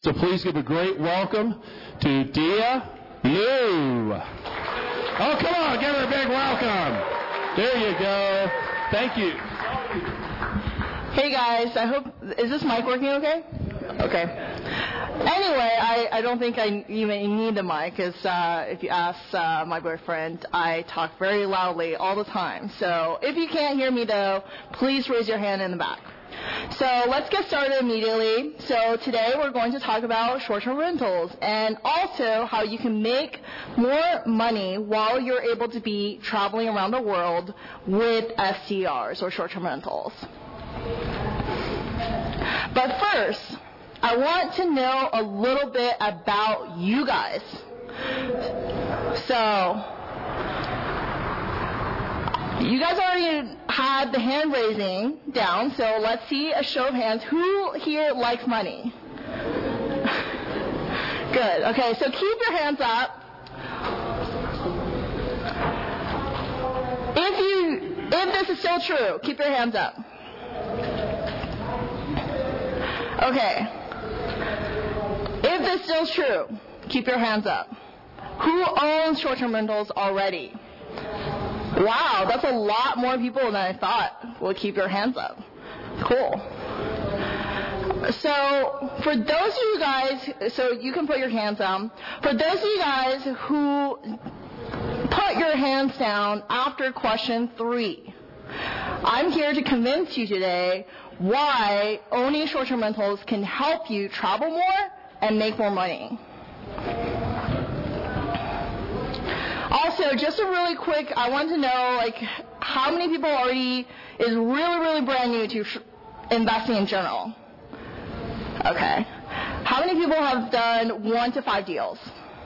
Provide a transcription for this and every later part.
So please give a great welcome to Dia Liu. Oh, come on, give her a big welcome. There you go. Thank you. Hey guys, is this mic working okay? Okay. Anyway, I don't think I even need the mic, because if you ask my boyfriend, I talk very loudly all the time. So if you can't hear me though, please raise your hand in the back. So let's get started immediately. So today we're going to talk about short-term rentals and also how you can make more money while you're able to be traveling around the world with STRs or short-term rentals. But first, I want to know a little bit about you guys. So, you guys already had the hand raising down, so let's see a show of hands. Who here likes money? Good. Okay, so keep your hands up. If this is still true, keep your hands up. Okay. If this is still true, keep your hands up. Who owns short-term rentals already? Wow, that's a lot more people than I thought would keep your hands up. Cool. So, for those of you guys, so you can put your hands down. For those of you guys who put your hands down after question 3, I'm here to convince you today why owning short-term rentals can help you travel more and make more money. Also, just a really quick, I want to know, how many people already is really, really brand new to investing in general? Okay. How many people have done 1 to 5 deals?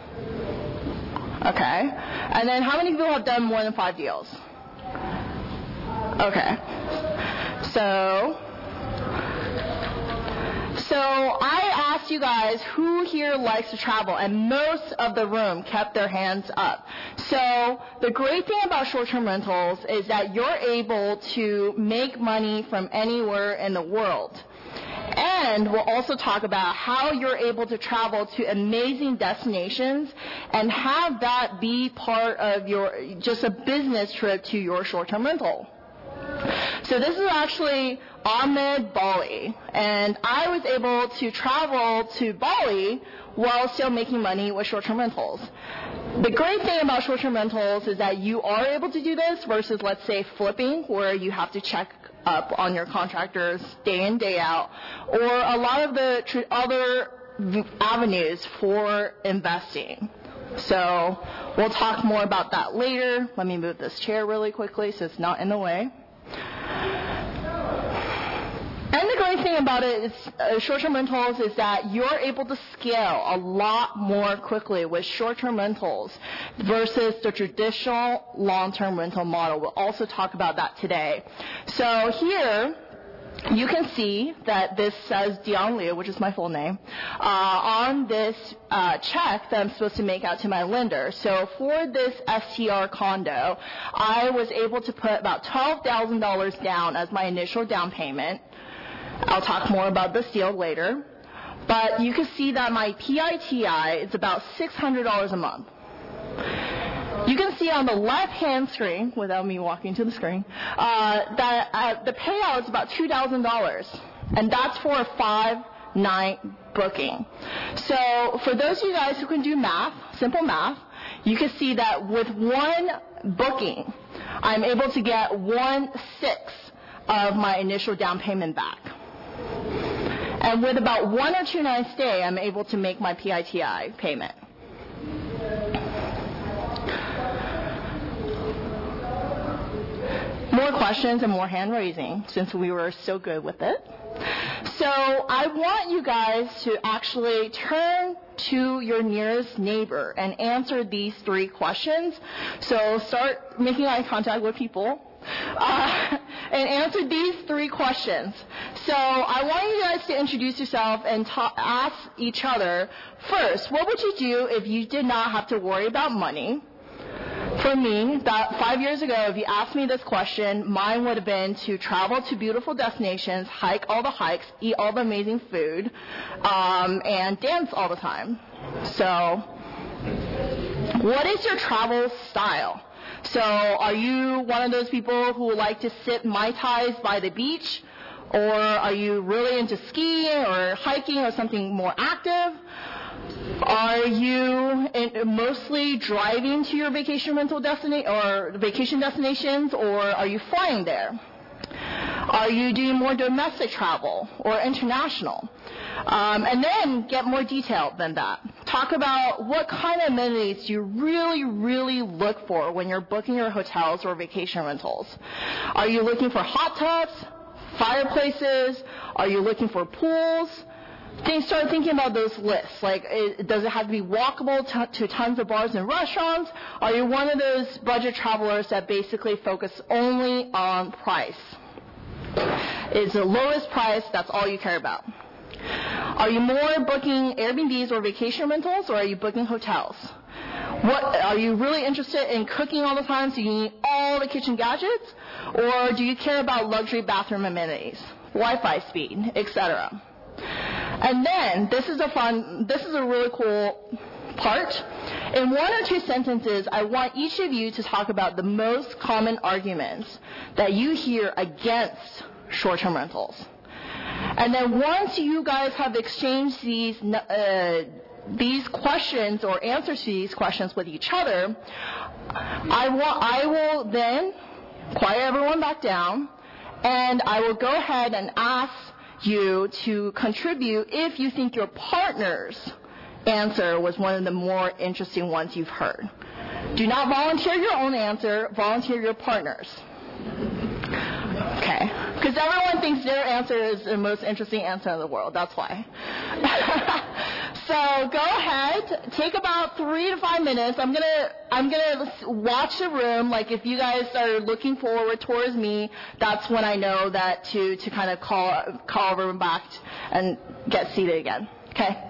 Okay. And then how many people have done more than 5 deals? Okay. So I asked you guys who here likes to travel, and most of the room kept their hands up. So the great thing about short-term rentals is that you're able to make money from anywhere in the world. And we'll also talk about how you're able to travel to amazing destinations and have that be part of just a business trip to your short-term rental. So this is actually Ahmed Bali, and I was able to travel to Bali while still making money with short-term rentals. The great thing about short-term rentals is that you are able to do this versus, let's say, flipping, where you have to check up on your contractors day in, day out, or a lot of the other avenues for investing. So we'll talk more about that later. Let me move this chair really quickly so it's not in the way. And the great thing about it is short-term rentals is that you're able to scale a lot more quickly with short-term rentals versus the traditional long-term rental model. We'll also talk about that today. So here you can see that this says Dion Liu, which is my full name, on this check that I'm supposed to make out to my lender. So for this STR condo, I was able to put about $12,000 down as my initial down payment. I'll talk more about this deal later. But you can see that my PITI is about $600 a month. You can see on the left-hand screen, without me walking to the screen, that the payout is about $2,000. And that's for a 5-night booking. So for those of you guys who can do math, simple math, you can see that with one booking, I'm able to get 1/6 of my initial down payment back. And with about 1 or 2 nights stay, I'm able to make my PITI payment. More questions and more hand raising since we were so good with it. So I want you guys to actually turn to your nearest neighbor and answer these 3 questions. So start making eye contact with people. And answer these 3 questions. So I want you guys to introduce yourself and ask each other, first, what would you do if you did not have to worry about money? For me, that 5 years ago, if you asked me this question, mine would have been to travel to beautiful destinations, hike all the hikes, eat all the amazing food, and dance all the time. So, what is your travel style? So, are you one of those people who like to sip Mai Tais by the beach? Or are you really into skiing or hiking or something more active? Are you mostly driving to your vacation rental vacation destinations, or are you flying there? Are you doing more domestic travel or international? And then get more detailed than that. Talk about what kind of amenities you really, really look for when you're booking your hotels or vacation rentals. Are you looking for hot tubs, fireplaces? Are you looking for pools? Start thinking about those lists. Like, does it have to be walkable to tons of bars and restaurants? Are you one of those budget travelers that basically focus only on price? Is the lowest price, that's all you care about? Are you more booking Airbnbs or vacation rentals, or are you booking hotels? Are you really interested in cooking all the time, so you need all the kitchen gadgets? Or do you care about luxury bathroom amenities, Wi-Fi speed, etc.? And then, this is a really cool part. In 1 or 2 sentences, I want each of you to talk about the most common arguments that you hear against short-term rentals. And then once you guys have exchanged these questions or answers to these questions with each other, I will then quiet everyone back down, and I will go ahead and ask you to contribute if you think your partner's answer was one of the more interesting ones you've heard. Do not volunteer your own answer, volunteer your partner's. Okay. Because everyone thinks their answer is the most interesting answer in the world. That's why. So go ahead. Take about 3 to 5 minutes. I'm gonna watch the room. Like, if you guys are looking forward towards me, that's when I know that to kind of call everyone back and get seated again. Okay.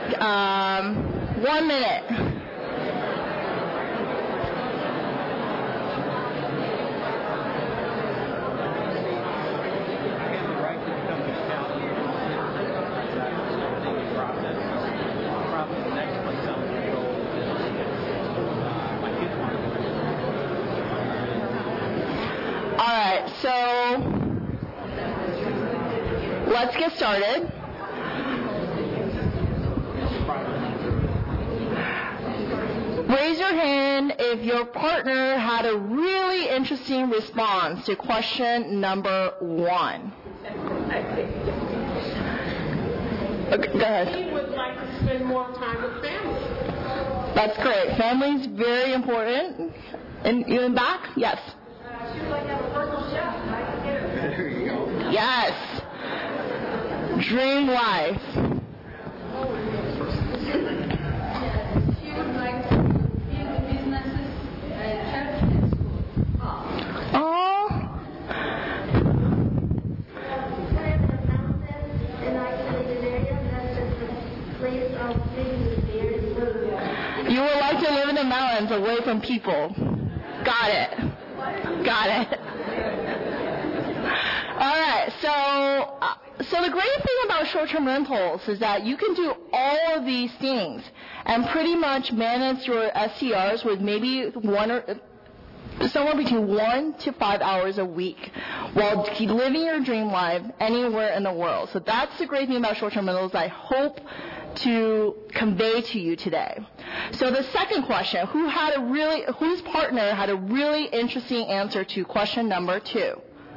1 minute. So let's get started. Raise your hand if your partner had a really interesting response to question number 1. Okay, go ahead. He would like to spend more time with family. That's great. Family's very important. And you in back? Yes. She would like to have a personal chef. There you go. Yes. Dream wife. She would like to build businesses, church and school. Oh. You would like to live in the mountains away from people. Got it. Got it. All right. So the great thing about short-term rentals is that you can do all of these things and pretty much manage your STRs with maybe somewhere between 1 to 5 hours a week while living your dream life anywhere in the world. So that's the great thing about short-term rentals I hope to convey to you today. So the second question, whose partner had a really interesting answer to question number 2?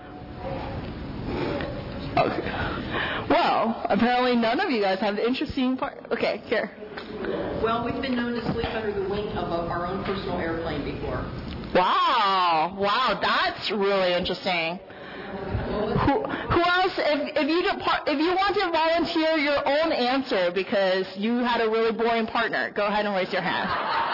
Okay. Well, apparently none of you guys have the interesting part. Okay, here. Well, we've been known to sleep under the wing of our own personal airplane before. Wow, that's really interesting. Who else? If you want to volunteer your own answer because you had a really boring partner, go ahead and raise your hand.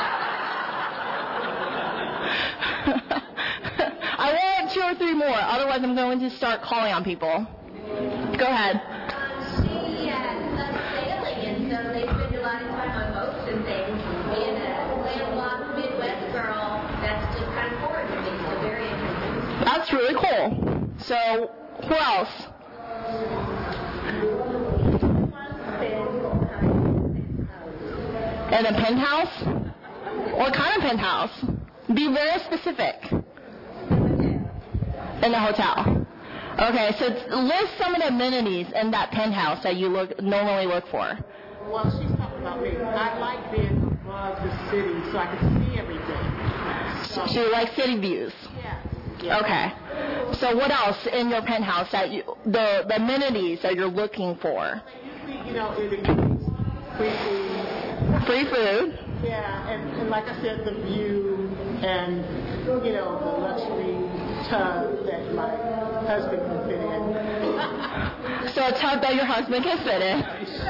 I want 2 or 3 more. Otherwise, I'm going to start calling on people. Go ahead. She loves sailing, and so they spend a lot of time on boats and things. And a landlocked Midwest girl, that's just kind of foreign to me, so very interesting. That's really cool. So, who else? In a penthouse? What kind of penthouse? Be very specific. In a hotel. Okay, so list some of the amenities in that penthouse that you normally look for. Well, she's talking about me. I like being above the city so I can see everything. So you like city views? Yeah. Okay. So what else in your penthouse that the amenities that you're looking for? You know, it includes free food. Free food. Yeah, and like I said, the view and, you know, the luxury tub that my husband can fit in. So a tub that your husband can fit in.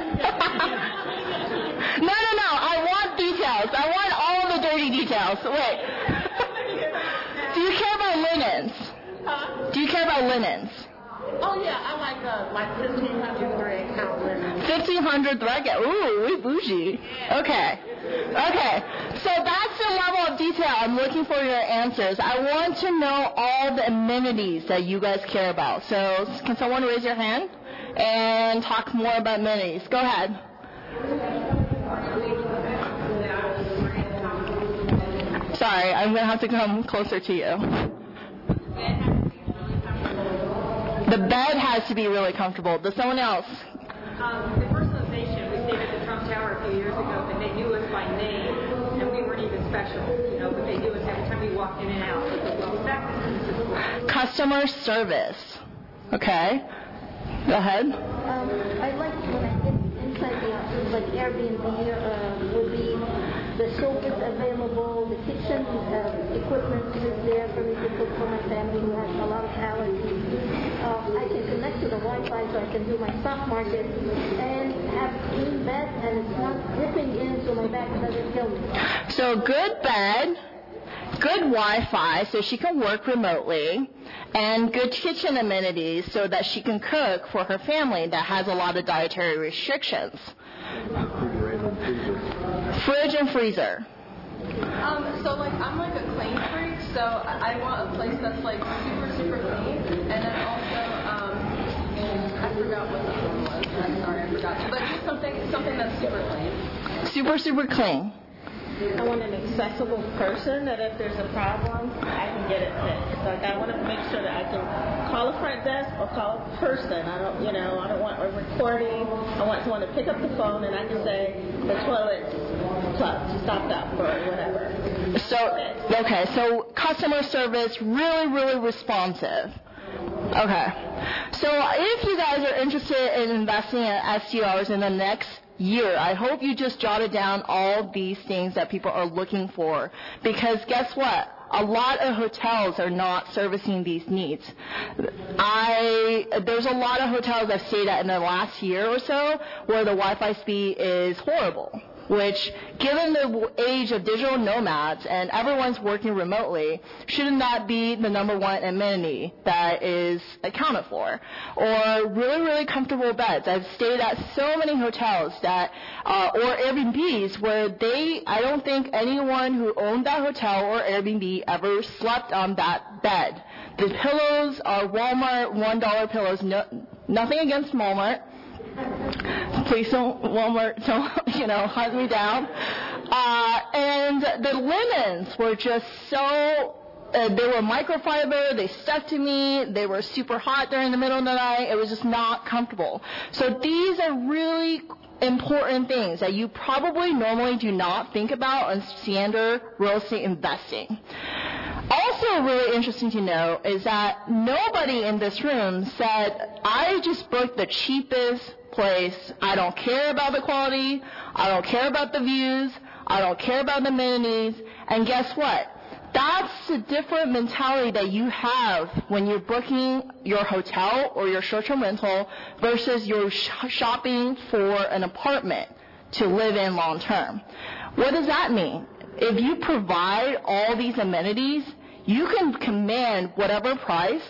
No. I want details. I want all the dirty details. Wait. Do you care about linens? Huh? Do you care about linens? Oh, yeah, I like 1,500 thread count linens. 1,500 thread count. Ooh, we bougie. Okay. So that's the level of detail I'm looking for your answers. I want to know all the amenities that you guys care about. So can someone raise your hand and talk more about amenities? Go ahead. Sorry, I'm going to have to come closer to you. The bed has to be really comfortable. Does someone else? The personalization, we stayed at the Trump Tower a few years ago, and they knew us by name, and we weren't even special, but they knew us every time we walked in and out. Customer service. Okay. Go ahead. I like when I get inside the office, like Airbnb, would be the sofas available, the kitchen equipment is there for me to cook for my family who has a lot of allergies. I can connect to the Wi-Fi so I can do my stock market and have clean bed and it's not dripping in so my back doesn't kill me. So good bed, good Wi-Fi so she can work remotely, and good kitchen amenities so that she can cook for her family that has a lot of dietary restrictions. Fridge and freezer. So like I'm like a clean freak, so I want a place that's like super clean, and then also I forgot what the other one was. I'm sorry, I forgot. But just something that's super clean. Super clean. I want an accessible person that if there's a problem, I can get it fixed. Like I want to make sure that I can call a front desk or call a person. I don't want a recording. I want someone to pick up the phone and I can say the toilet's plugged, stopped up, or whatever. So customer service, really responsive. Okay. So if you guys are interested in investing in SDRs in the next year, I hope you just jotted down all these things that people are looking for, because guess what? A lot of hotels are not servicing these needs. There's a lot of hotels I've stayed at in the last year or so where the Wi-Fi speed is horrible, which, given the age of digital nomads and everyone's working remotely, shouldn't that be the number one amenity that is accounted for? Or really comfortable beds. I've stayed at so many hotels that, or Airbnbs where I don't think anyone who owned that hotel or Airbnb ever slept on that bed. The pillows are Walmart $1 pillows. No, nothing against Walmart. Please don't hunt me down. And the linens were just so, they were microfiber, they stuck to me, they were super hot during the middle of the night, it was just not comfortable. So these are really important things that you probably normally do not think about in standard real estate investing. Also really interesting to know is that nobody in this room said, I just booked the cheapest place. I don't care about the quality. I don't care about the views. I don't care about the amenities. And guess what? That's a different mentality that you have when you're booking your hotel or your short-term rental versus you're shopping for an apartment to live in long-term. What does that mean? If you provide all these amenities, you can command whatever price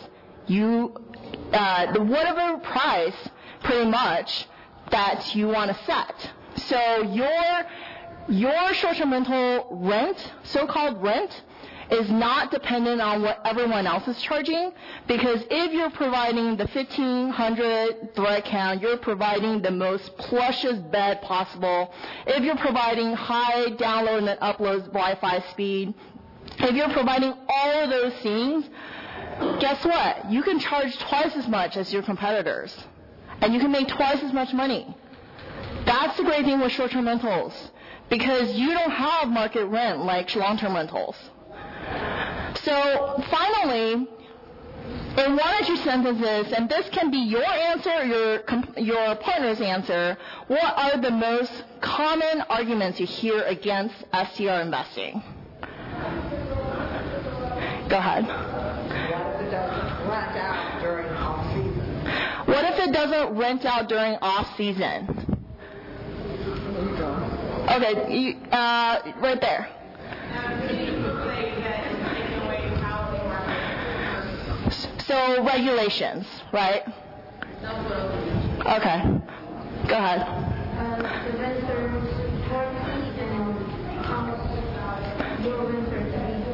pretty much that you want to set. So your short-term rental rent, so-called rent, is not dependent on what everyone else is charging, because if you're providing the 1,500 thread count, you're providing the most plushest bed possible, if you're providing high download and upload Wi-Fi speed, if you're providing all of those things, guess what? You can charge twice as much as your competitors, and you can make twice as much money. That's the great thing with short-term rentals, because you don't have market rent like long-term rentals. So finally, in one or two sentences, and this can be your answer or your partner's answer, what are the most common arguments you hear against STR investing? Go ahead. What if it doesn't rent out during off-season? Okay, right there. So regulations, right? Okay, go ahead. The renters warranty and how much your renters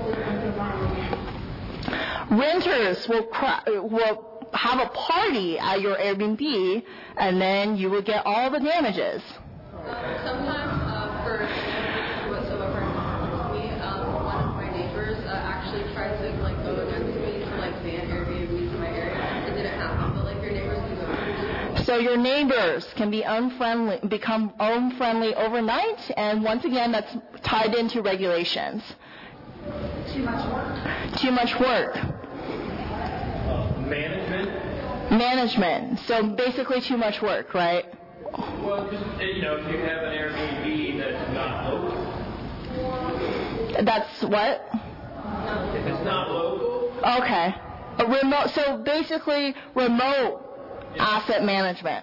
provide. Renters will have a party at your Airbnb, and then you will get all the damages. Sometimes for whatsoever happens to me, one of my neighbors actually tried to go against me to ban Airbnbs in my area. It didn't happen, but your neighbors can go. So your neighbors can become unfriendly overnight, and once again, that's tied into regulations. Too much work. Too much work. Management. So basically, too much work, right? Well, just, if you have an Airbnb that's not local. That's what? If it's not local. Okay. A remote. So basically, remote asset management.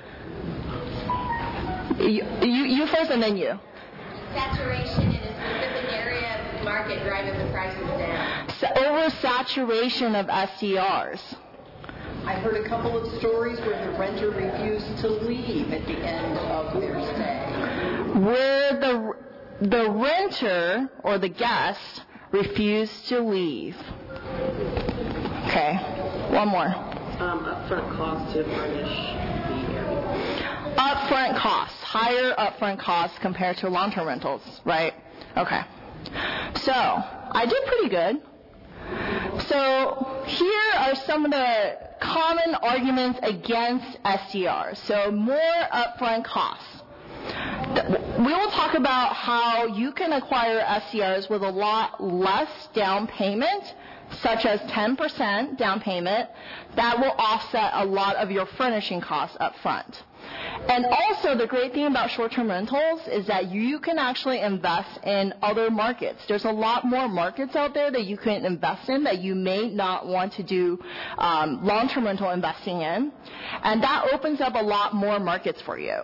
You first, and then you. Saturation in a specific area of the market driving the prices down. So oversaturation of SDRs. I've heard a couple of stories where the renter refused to leave at the end of their stay. where the renter or the guest refused to leave. Okay, one more. Upfront cost to furnish the Airbnb. Upfront costs, higher upfront costs compared to long-term rentals, right? Okay. So, I did pretty good. So, here are some of the common arguments against STR. So, more upfront costs. We will talk about how you can acquire STRs with a lot less down payment, such as 10% down payment, that will offset a lot of your furnishing costs up front. And also, the great thing about short-term rentals is that you can actually invest in other markets. There's a lot more markets out there that you can invest in that you may not want to do long-term rental investing in. And that opens up a lot more markets for you.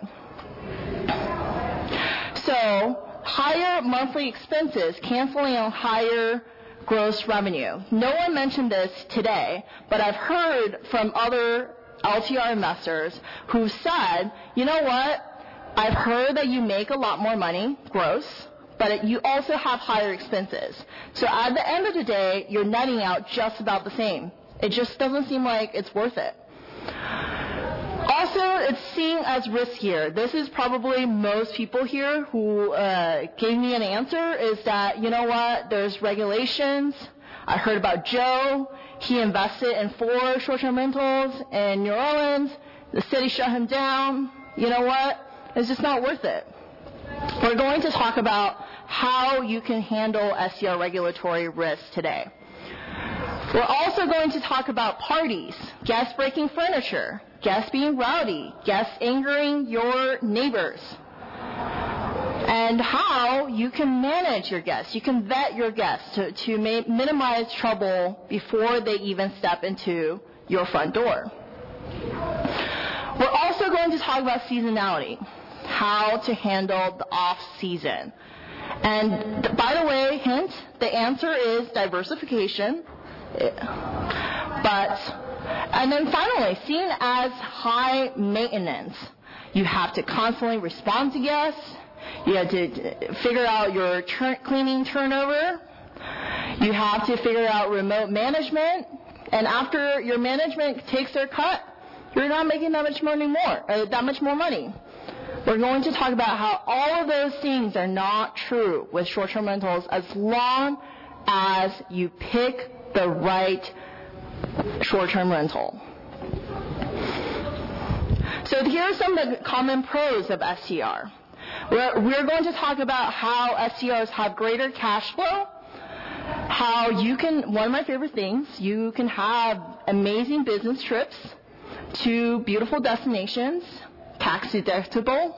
So, higher monthly expenses, canceling on higher gross revenue. No one mentioned this today, but I've heard from other LTR investors who said, you know what, I've heard that you make a lot more money, gross, but you also have higher expenses. So at the end of the day, you're netting out just about the same. It just doesn't seem like it's worth it. Also, it's seen as riskier. This is probably most people here who gave me an answer, is that, you know what, there's regulations. I heard about Joe. He invested in 4 short-term rentals in New Orleans. The city shut him down. You know what? It's just not worth it. We're going to talk about how you can handle STR regulatory risk today. We're also going to talk about parties, guests breaking furniture, guests being rowdy, guests angering your neighbors, and how you can manage your guests. You can vet your guests to minimize trouble before they even step into your front door. We're also going to talk about seasonality, how to handle the off-season. And by the way, hint, the answer is diversification. And then finally, seen as high maintenance, you have to constantly respond to guests. You have to figure out your cleaning turnover. You have to figure out remote management. And after your management takes their cut, you're not making that much more money. We're going to talk about how all of those things are not true with short-term rentals as long as you pick the right short-term rental. So here are some of the common pros of STR. We're going to talk about how STRs have greater cash flow, how you can, one of my favorite things, you can have amazing business trips to beautiful destinations, tax deductible,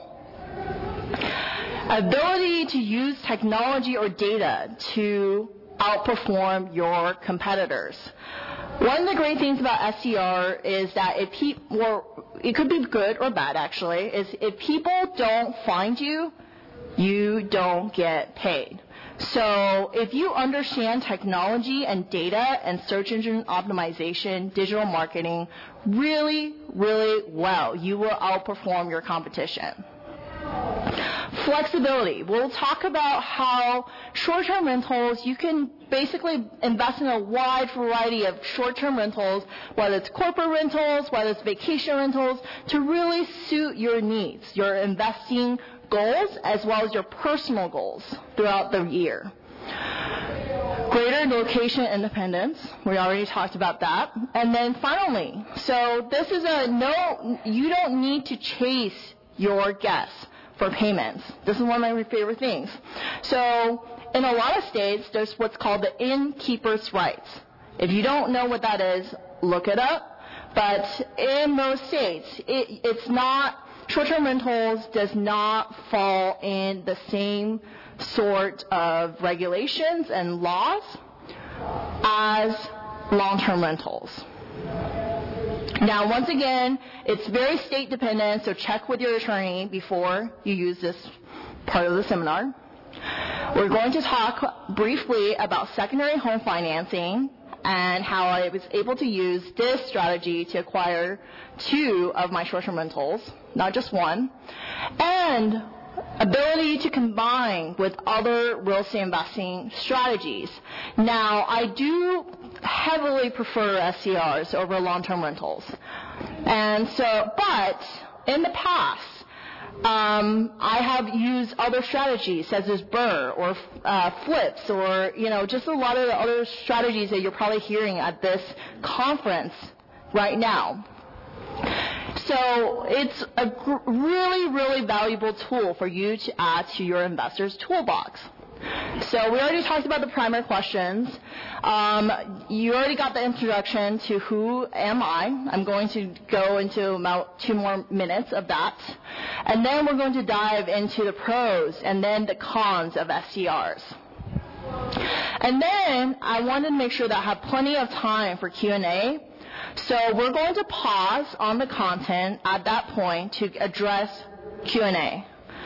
ability to use technology or data to outperform your competitors. One of the great things about STR is that it could be good or bad actually, is if people don't find you, you don't get paid. So if you understand technology and data and search engine optimization, digital marketing really, really well, you will outperform your competition. Flexibility. We'll talk about how short-term rentals, you can basically invest in a wide variety of short-term rentals, whether it's corporate rentals, whether it's vacation rentals, to really suit your needs, your investing goals, as well as your personal goals throughout the year. Greater location independence. We already talked about that. And then finally, so this is you don't need to chase your guests for payments. This is one of my favorite things. So in a lot of states, there's what's called the innkeeper's rights. If you don't know what that is, look it up. But in most states, it's not, short-term rentals does not fall in the same sort of regulations and laws as long-term rentals. Now, once again, it's very state dependent, so check with your attorney before you use this part of the seminar. We're going to talk briefly about secondary home financing and how I was able to use this strategy to acquire 2 of my short-term rentals, not just one. And ability to combine with other real estate investing strategies. Now, I do heavily prefer SCRs over long-term rentals. And so, but in the past, I have used other strategies such as BRRRR or flips or, just a lot of the other strategies that you're probably hearing at this conference right now. So it's a really, really valuable tool for you to add to your investor's toolbox. So we already talked about the primary questions. You already got the introduction to who am I. I'm going to go into about 2 more minutes of that. And then we're going to dive into the pros and then the cons of SCRs. And then I wanted to make sure that I have plenty of time for Q&A. So we're going to pause on the content at that point to address Q&A.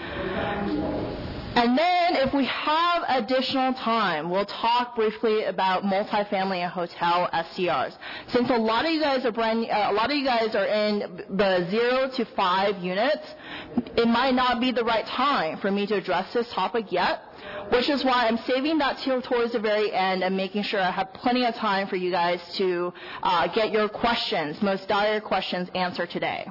And then if we have additional time, we'll talk briefly about multifamily and hotel SCRs. Since a lot of you guys are in the 0 to 5 units, it might not be the right time for me to address this topic yet, which is why I'm saving that towards the very end and making sure I have plenty of time for you guys to get your questions, most dire questions, answered today.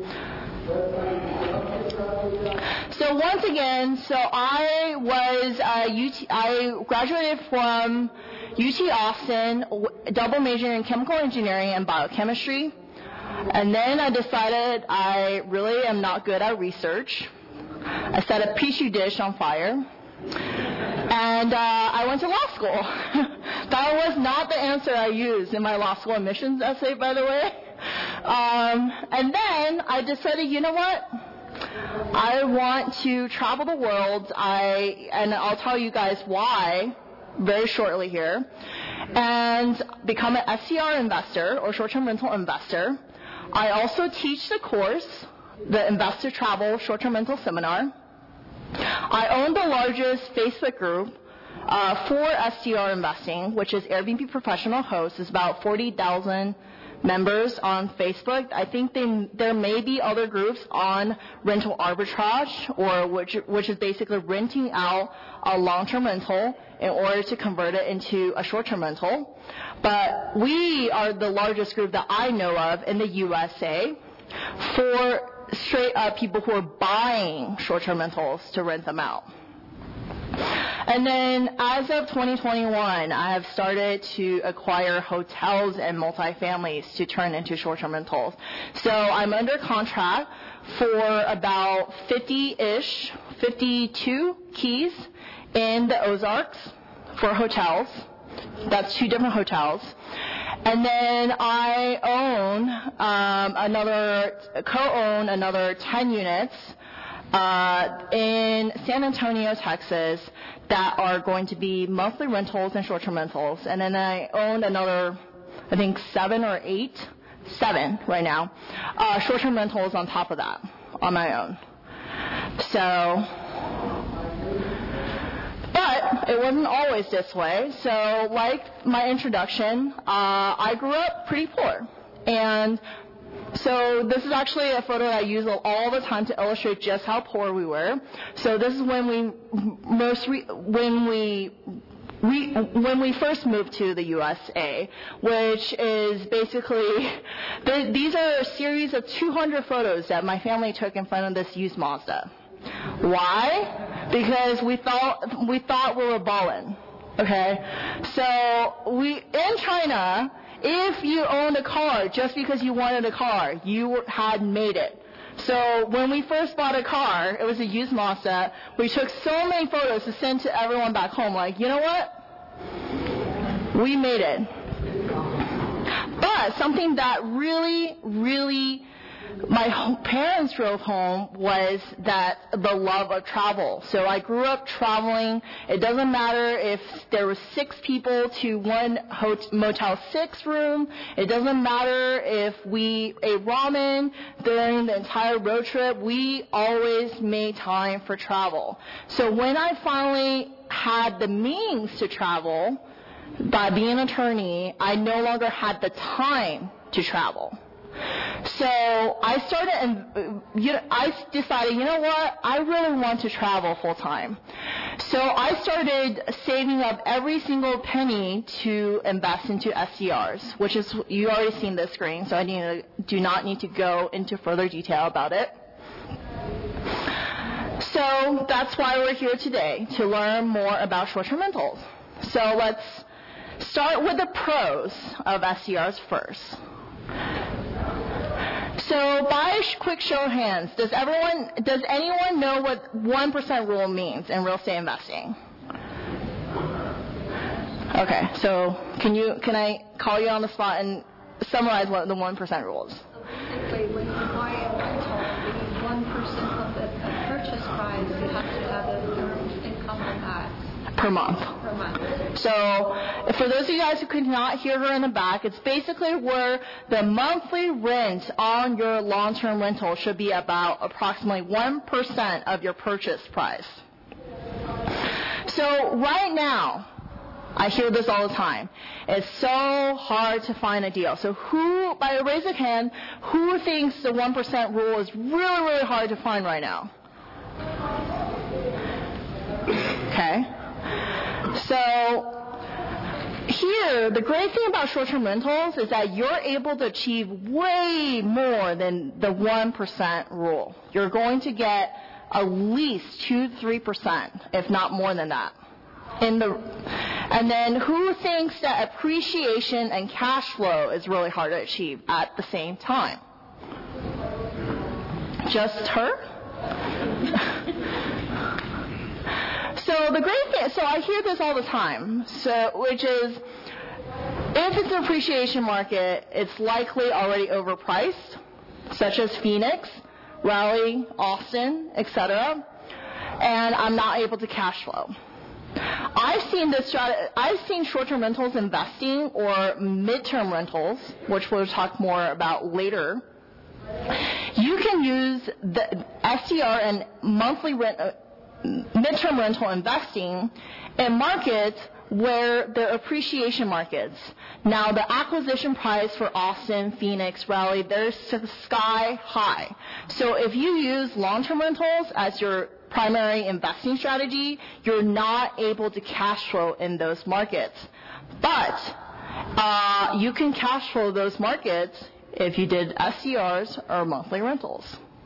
So once again, I graduated from UT Austin, double majoring in chemical engineering and biochemistry. And then I decided I really am not good at research. I set a Petri dish on fire. And I went to law school. That was not the answer I used in my law school admissions essay, by the way. And then I decided, you know what? I want to travel the world. And I'll tell you guys why very shortly here. And become an SCR investor or short-term rental investor. I also teach the course, the Investor Travel Short-Term Rental Seminar. I own the largest Facebook group for STR investing, which is Airbnb Professional Hosts. It's about 40,000 members on Facebook. I think there may be other groups on rental arbitrage, or which is basically renting out a long-term rental in order to convert it into a short-term rental. But we are the largest group that I know of in the USA for straight up people who are buying short-term rentals to rent them out. And then as of 2021, I have started to acquire hotels and multifamilies to turn into short-term rentals. So I'm under contract for about 52 keys in the Ozarks for hotels. That's 2 different hotels. And then I co-own another 10 units in San Antonio, Texas, that are going to be monthly rentals and short-term rentals. And then I own another, I think 7 right now, short-term rentals on top of that, on my own. So, but it wasn't always this way. So like my introduction, I grew up pretty poor. And so this is actually a photo that I use all the time to illustrate just how poor we were. So this is when we first moved to the USA, which is basically, these are a series of 200 photos that my family took in front of this used Mazda. Why? Because we thought we were ballin'. Okay? So in China, if you owned a car just because you wanted a car, you had made it. So when we first bought a car, it was a used Mazda. We took so many photos to send to everyone back home, like, you know what? We made it. But something that really, really my parents drove home was that the love of travel. So I grew up traveling. It doesn't matter if there were 6 people to one Motel 6 room. It doesn't matter if we ate ramen during the entire road trip. We always made time for travel. So when I finally had the means to travel, by being an attorney, I no longer had the time to travel. So I decided, you know what? I really want to travel full time. So I started saving up every single penny to invest into SCRs, which is, you already seen this screen, so I do not need to go into further detail about it. So that's why we're here today, to learn more about short-term rentals. So let's start with the pros of SCRs first. So by a quick show of hands, does anyone know what 1% rule means in real estate investing? Okay, so can I call you on the spot and summarize what the 1% rule is? So basically, when you buy a rental, the 1% of the purchase price, you have to have a earned income on that. Per month. Per month. So for those of you guys who could not hear her in the back, it's basically where the monthly rent on your long-term rental should be about approximately 1% of your purchase price. So right now, I hear this all the time. It's so hard to find a deal. So by a raise of hand, who thinks the 1% rule is really, really hard to find right now? Okay. So here, the great thing about short-term rentals is that you're able to achieve way more than the 1% rule. You're going to get at least 2-3%, if not more than that. And then who thinks that appreciation and cash flow is really hard to achieve at the same time? Just her? So the great thing, so I hear this all the time, which is, if it's an appreciation market, it's likely already overpriced, such as Phoenix, Raleigh, Austin, etc., and I'm not able to cash flow. I've seen short-term rentals investing or midterm rentals, which we'll talk more about later. You can use the SCR and monthly midterm rental investing in markets where they're appreciation markets. Now, the acquisition price for Austin, Phoenix, Raleigh, they're sky high. So if you use long-term rentals as your primary investing strategy, you're not able to cash flow in those markets. But you can cash flow those markets if you did SCRs or monthly rentals.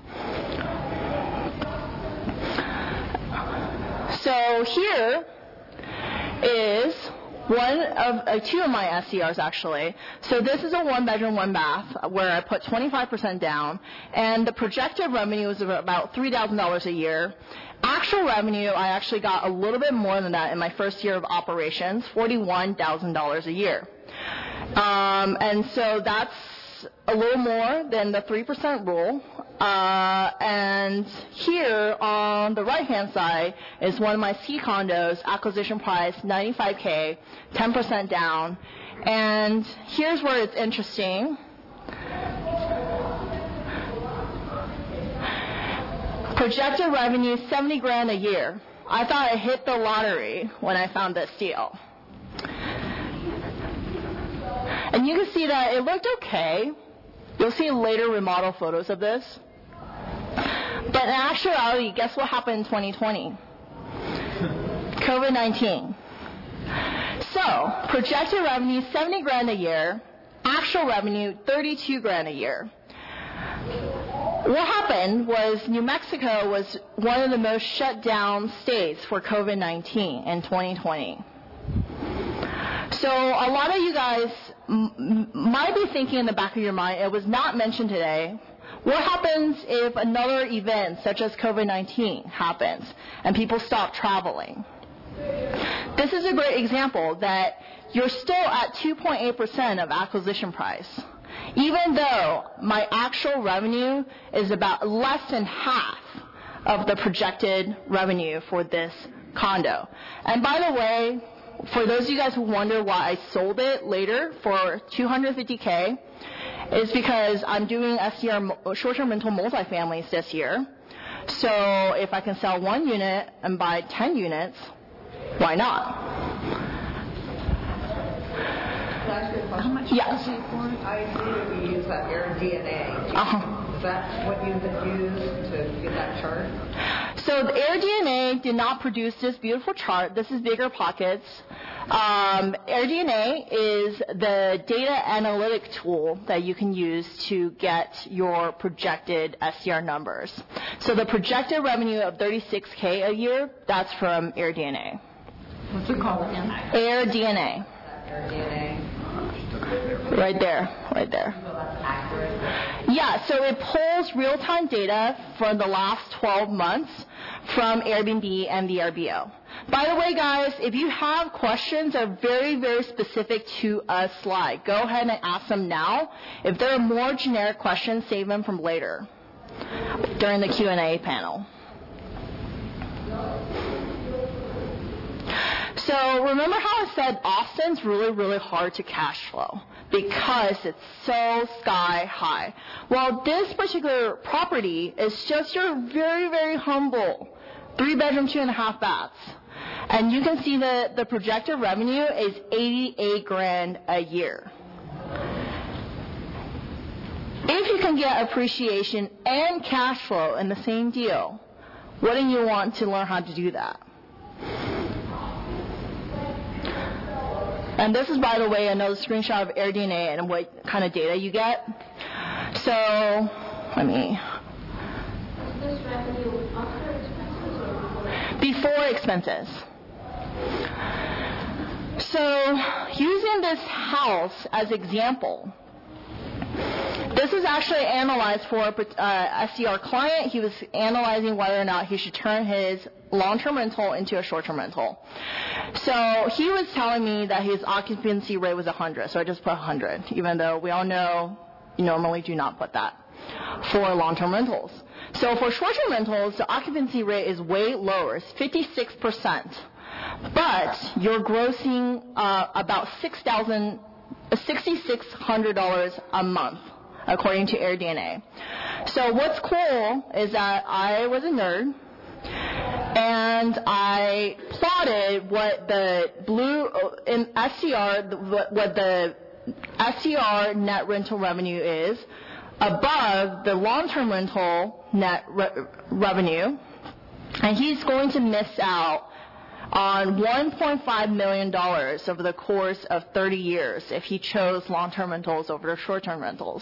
So here is two of my SCRs actually. So this is a 1-bedroom, 1-bath where I put 25% down, and the projected revenue is about $3,000 a year. Actual revenue, I actually got a little bit more than that in my first year of operations, $41,000 a year. And so that's a little more than the 3% rule. And here on the right-hand side is one of my C condos, acquisition price $95K, 10% down. And here's where it's interesting. Projected revenue, $70,000 a year. I thought I hit the lottery when I found this deal. And you can see that it looked okay. You'll see later remodel photos of this. But in actuality, guess what happened in 2020? COVID-19. So, projected revenue, $70,000 a year. Actual revenue, $32,000 a year. What happened was New Mexico was one of the most shut down states for COVID-19 in 2020. So a lot of you guys might be thinking in the back of your mind, it was not mentioned today, what happens if another event such as COVID-19 happens and people stop traveling? This is a great example that you're still at 2.8% of acquisition price, even though my actual revenue is about less than half of the projected revenue for this condo. And by the way, for those of you guys who wonder why I sold it later for $250K, is because I'm doing SCR short-term rental multifamilies this year. So if I can sell one unit and buy 10 units, why not? Can I ask you a How much Yes. is it for it? I see that we use that AirDNA. Uh-huh. Is that what you would use to get that chart? So the AirDNA did not produce this beautiful chart. This is BiggerPockets. AirDNA is the data analytic tool that you can use to get your projected SDR numbers. So the projected revenue of $36K a year, that's from AirDNA. What's it called again? AirDNA. AirDNA. Right there. Yeah, so it pulls real-time data for the last 12 months from Airbnb and VRBO. By the way, guys, if you have questions that are very, very specific to a slide, go ahead and ask them now. If there are more generic questions, save them from later during the Q&A panel. So remember how I said Austin's really, really hard to cash flow because it's so sky high. Well, this particular property is just your very, very humble 3-bedroom, 2.5 baths. And you can see the projected revenue is $88,000 a year. If you can get appreciation and cash flow in the same deal, wouldn't you want to learn how to do that? And this is, by the way, another screenshot of AirDNA and what kind of data you get. So, let me. Is this revenue after expenses or Before expenses. So, using this house as example, this was actually analyzed for a SDR client. He was analyzing whether or not he should turn his long-term rental into a short-term rental. So he was telling me that his occupancy rate was 100, so I just put 100, even though we all know you normally do not put that for long-term rentals. So for short-term rentals, the occupancy rate is way lower. It's 56%. But you're grossing about $6,600 a month, according to AirDNA. So what's cool is that I was a nerd, and I plotted what the blue in SCR, what the SCR net rental revenue is above the long-term rental net revenue, and he's going to miss out on $1.5 million over the course of 30 years if he chose long-term rentals over the short-term rentals.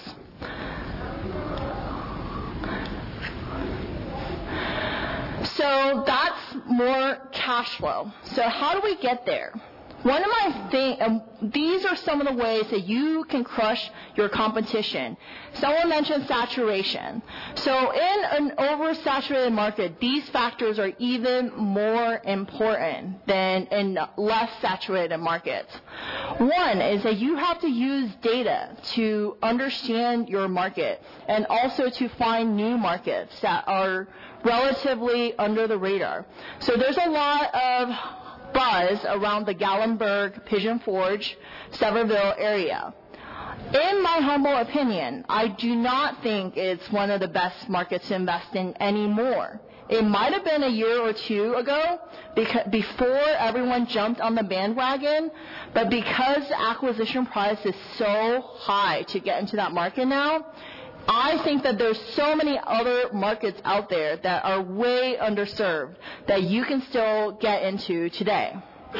So that's more cash flow. So how do we get there? One of my these are some of the ways that you can crush your competition. Someone mentioned saturation. So in an oversaturated market, these factors are even more important than in less saturated markets. One is that you have to use data to understand your market and also to find new markets that are relatively under the radar. So there's a lot of buzz around the Gallenberg, Pigeon Forge, Sevierville area. In my humble opinion, I do not think it's one of the best markets to invest in anymore. It might have been a year or two ago before everyone jumped on the bandwagon, but because the acquisition price is so high to get into that market now, I think that there's so many other markets out there that are way underserved that you can still get into today.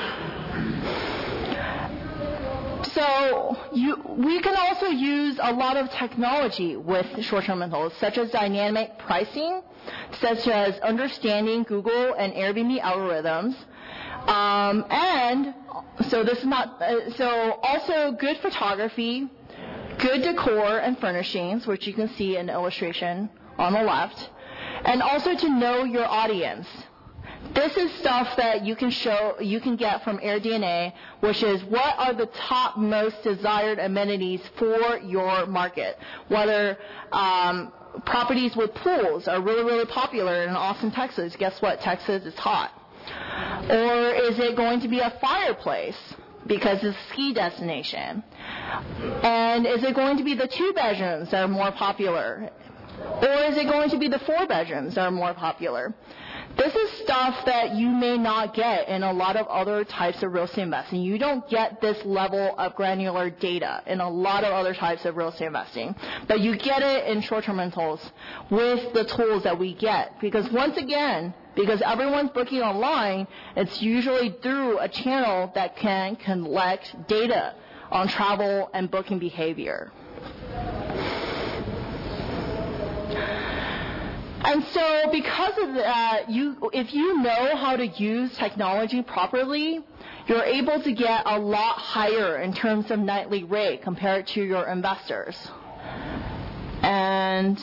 So we can also use a lot of technology with short-term rentals, such as dynamic pricing, such as understanding Google and Airbnb algorithms, and so this is not so also good photography, good decor and furnishings, which you can see in the illustration on the left, and also to know your audience. This is stuff that you can get from AirDNA, which is what are the top most desired amenities for your market. Whether properties with pools are really, really popular in Austin, Texas. Guess what? Texas is hot. Or is it going to be a fireplace? Because it's a ski destination. And is it going to be the 2 bedrooms that are more popular? Or is it going to be the 4 bedrooms that are more popular? This is stuff that you may not get in a lot of other types of real estate investing. You don't get this level of granular data in a lot of other types of real estate investing. But you get it in short-term rentals with the tools that we get. Because once again, because everyone's booking online, it's usually through a channel that can collect data on travel and booking behavior. And so because of that, if you know how to use technology properly, you're able to get a lot higher in terms of nightly rate compared to your investors. And,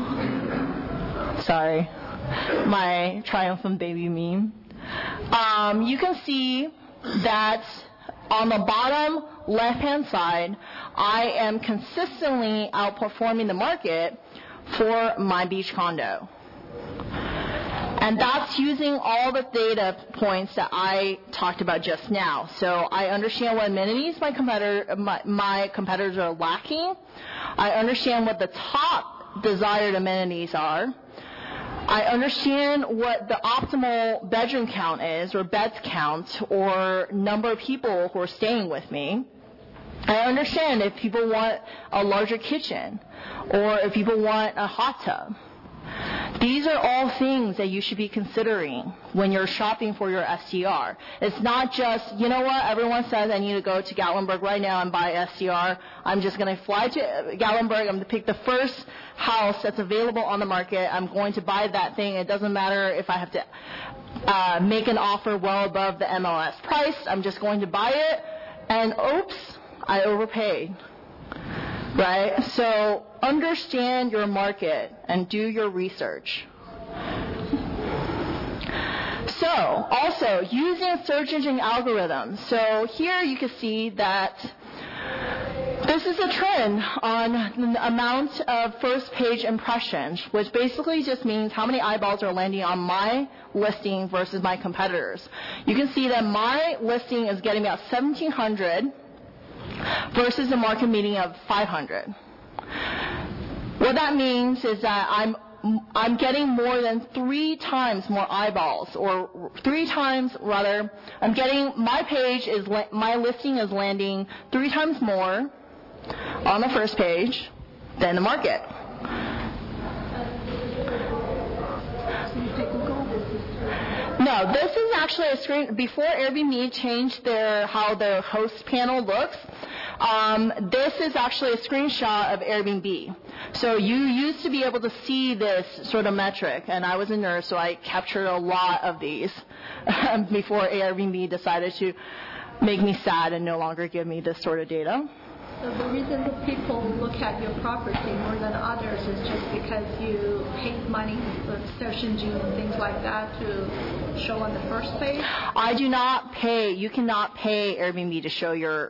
sorry, my triumphant baby meme. You can see that on the bottom left-hand side, I am consistently outperforming the market for my beach condo. And that's using all the data points that I talked about just now. So I understand what amenities my competitors are lacking. I understand what the top desired amenities are. I understand what the optimal bedroom count is, or beds count, or number of people who are staying with me. I understand if people want a larger kitchen, or if people want a hot tub. These are all things that you should be considering when you're shopping for your STR. It's not just, you know what, everyone says I need to go to Gatlinburg right now and buy STR. I'm just going to fly to Gatlinburg. I'm going to pick the first house that's available on the market. I'm going to buy that thing. It doesn't matter if I have to make an offer well above the MLS price. I'm just going to buy it. And oops, I overpaid. Right? So understand your market and do your research. So also using search engine algorithms. So here you can see that this is a trend on the amount of first page impressions, which basically just means how many eyeballs are landing on my listing versus my competitors. You can see that my listing is getting about 1,700 versus the market median of 500. What that means is that I'm getting more than 3 times more eyeballs, or 3 times rather. My listing is landing 3 times more on the first page than the market. No, this is actually a screen before Airbnb changed how their host panel looks. This is actually a screenshot of Airbnb. So you used to be able to see this sort of metric, and I was a nurse, so I captured a lot of these before Airbnb decided to make me sad and no longer give me this sort of data. So the reason that people look at your property more than others is just because you paid money for search engine and things like that to show on the first page? I do not pay. You cannot pay Airbnb to show your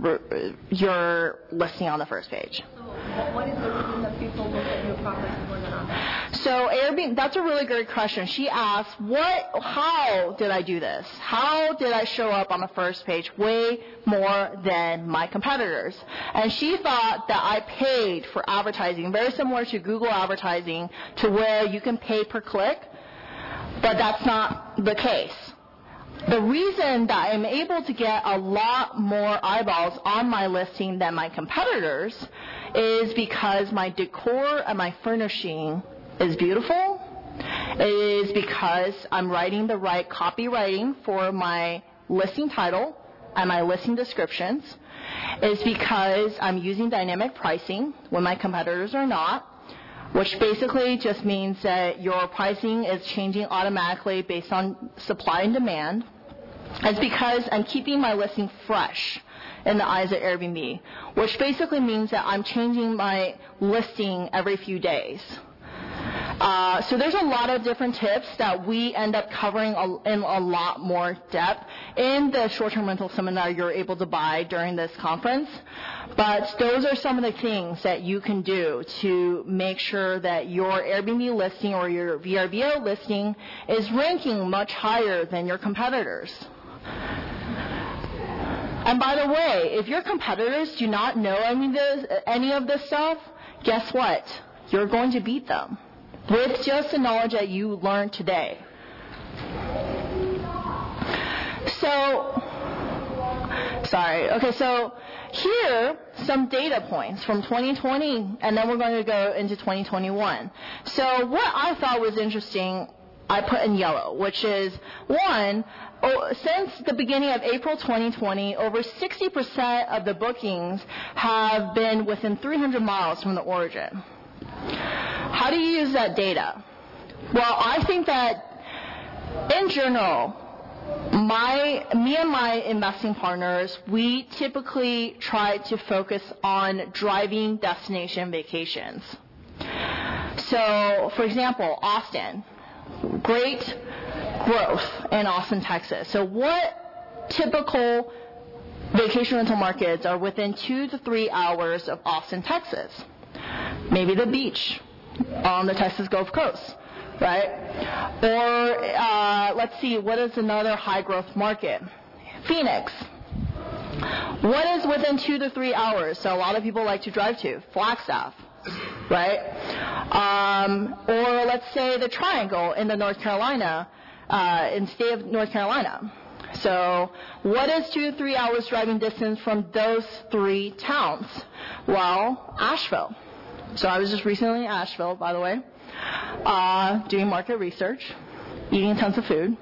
listing on the first page. So what is the reason that people look at your property more than others? So Airbnb, that's a really good question. She asked, how did I do this? How did I show up on the first page way more than my competitors? And she thought that I paid for advertising, very similar to Google advertising, to where you can pay per click, but that's not the case. The reason that I'm able to get a lot more eyeballs on my listing than my competitors is because my decor and my furnishing is beautiful. It is because I'm writing the right copywriting for my listing title and my listing descriptions. It's because I'm using dynamic pricing when my competitors are not, which basically just means that your pricing is changing automatically based on supply and demand. It's because I'm keeping my listing fresh in the eyes of Airbnb, which basically means that I'm changing my listing every few days. So there's a lot of different tips that we end up covering in a lot more depth in the short-term rental seminar you're able to buy during this conference. But those are some of the things that you can do to make sure that your Airbnb listing or your VRBO listing is ranking much higher than your competitors. And by the way, if your competitors do not know any of this stuff, guess what? You're going to beat them with just the knowledge that you learned today. So here, some data points from 2020, and then we're going to go into 2021. So what I thought was interesting, I put in yellow, which is, one, since the beginning of April 2020, over 60% of the bookings have been within 300 miles from the origin. How do you use that data? Well, I think that in general, me and my investing partners, we typically try to focus on driving destination vacations. So, for example, Austin, great growth in Austin, Texas. So what typical vacation rental markets are within 2 to 3 hours of Austin, Texas? Maybe the beach on the Texas Gulf Coast, right? Or let's see, what is another high growth market? Phoenix. What is within 2 to 3 hours? So a lot of people like to drive to Flagstaff, right? Or let's say the Triangle in the North Carolina, in the state of North Carolina. So what is 2 to 3 hours driving distance from those 3 towns? Well, Asheville. So I was just recently in Asheville, by the way, doing market research, eating tons of food.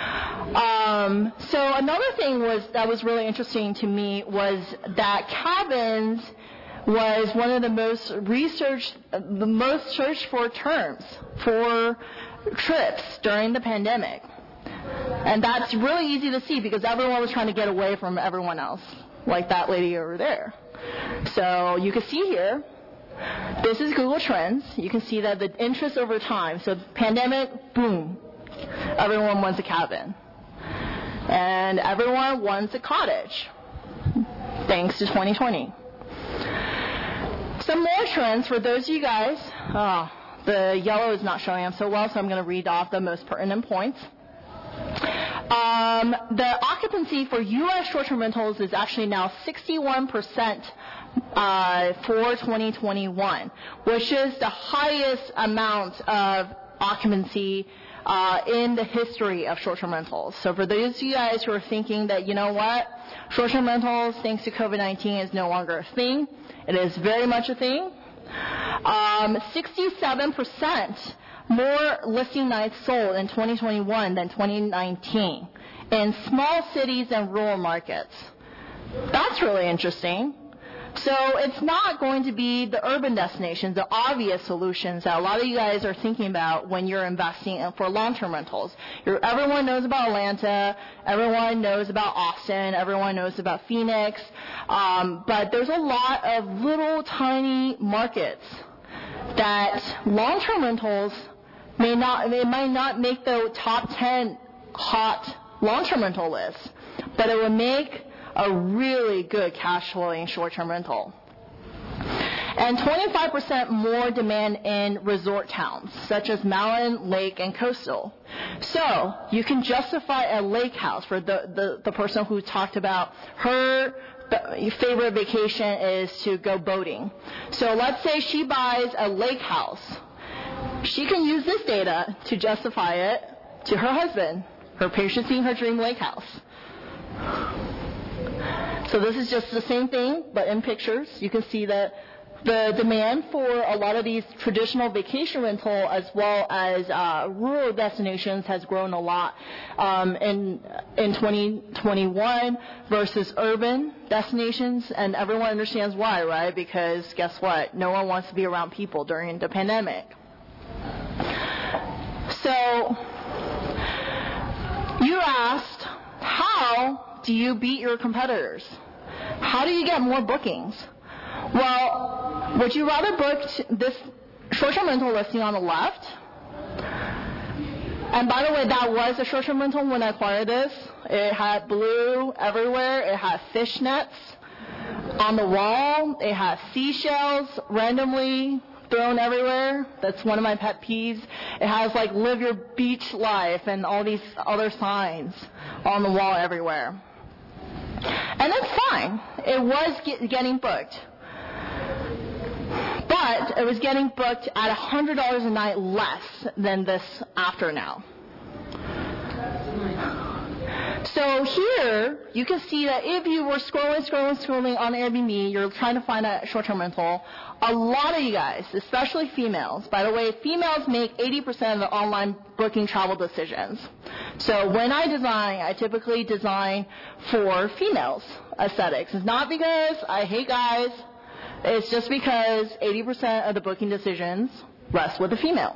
So another thing that was really interesting to me was that cabins was one of the most searched for terms for trips during the pandemic. And that's really easy to see because everyone was trying to get away from everyone else, like that lady over there. So you can see here, this is Google Trends. You can see that the interest over time, so pandemic, boom, everyone wants a cabin. And everyone wants a cottage, thanks to 2020. Some more trends for those of you guys. The yellow is not showing up so well, so I'm going to read off the most pertinent points. The occupancy for U.S. short-term rentals is actually now 61% for 2021, which is the highest amount of occupancy in the history of short-term rentals. So for those of you guys who are thinking that, you know what, short-term rentals, thanks to COVID-19, is no longer a thing, it is very much a thing. 67% more listing nights sold in 2021 than 2019 in small cities and rural markets. That's really interesting. So it's not going to be the urban destinations, the obvious solutions that a lot of you guys are thinking about when you're investing for long-term rentals. Everyone knows about Atlanta, everyone knows about Austin, everyone knows about Phoenix, but there's a lot of little tiny markets that long-term rentals might not make the top 10 hot long-term rental lists, but it would make a really good cash flowing short-term rental. And 25% more demand in resort towns, such as mountain, lake, and coastal. So you can justify a lake house for the person who talked about her favorite vacation is to go boating. So let's say she buys a lake house. She can use this data to justify it to her husband, her purchasing her dream lake house. So this is just the same thing, but in pictures. You can see that the demand for a lot of these traditional vacation rental as well as rural destinations has grown a lot in 2021 versus urban destinations, and everyone understands why, right? Because guess what? No one wants to be around people during the pandemic. So you asked, how do you beat your competitors? How do you get more bookings? Well, would you rather book this short-term rental listing on the left? And by the way, that was a short-term rental when I acquired this. It had blue everywhere. It had fishnets on the wall. It had seashells randomly thrown everywhere. That's one of my pet peeves. It has like live your beach life and all these other signs on the wall everywhere. And that's fine. It was getting booked. But it was getting booked at $100 a night less than this after now. So here, you can see that if you were scrolling on Airbnb, you're trying to find a short-term rental, a lot of you guys, especially females, by the way, females make 80% of the online booking travel decisions. So when I design, I typically design for females aesthetics. It's not because I hate guys. It's just because 80% of the booking decisions rest with the female.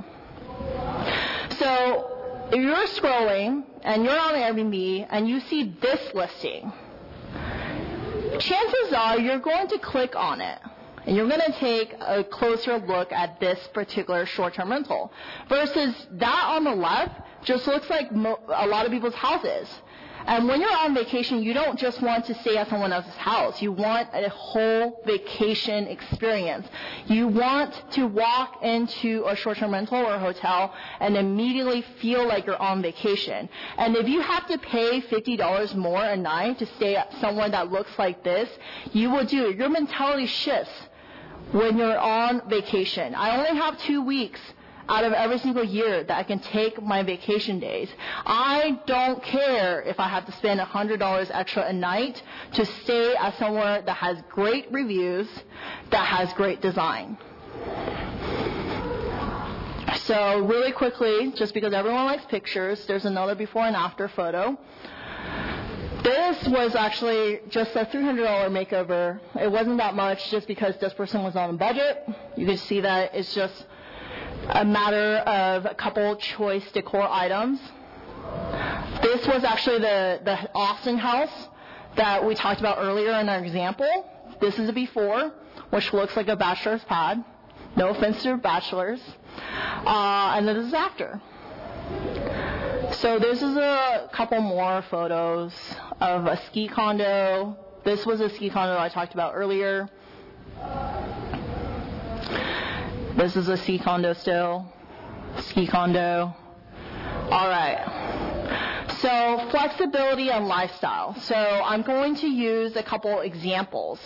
So if you're scrolling and you're on Airbnb and you see this listing, chances are you're going to click on it and you're going to take a closer look at this particular short-term rental versus that on the left just looks like a lot of people's houses. And when you're on vacation, you don't just want to stay at someone else's house. You want a whole vacation experience. You want to walk into a short-term rental or a hotel and immediately feel like you're on vacation. And if you have to pay $50 more a night to stay at somewhere that looks like this, you will do it. Your mentality shifts when you're on vacation. I only have 2 weeks out of every single year that I can take my vacation days. I don't care if I have to spend $100 extra a night to stay at somewhere that has great reviews, that has great design. So really quickly, just because everyone likes pictures, there's another before and after photo. This was actually just a $300 makeover. It wasn't that much just because this person was on a budget. You can see that it's just a matter of a couple choice decor items. This was actually the Austin house that we talked about earlier in our example. This is a before, which looks like a bachelor's pad. No offense to bachelors. And then this is after. So this is a couple more photos of a ski condo. This was a ski condo I talked about earlier. This is a ski condo still. Ski condo. All right. So flexibility and lifestyle. So I'm going to use a couple examples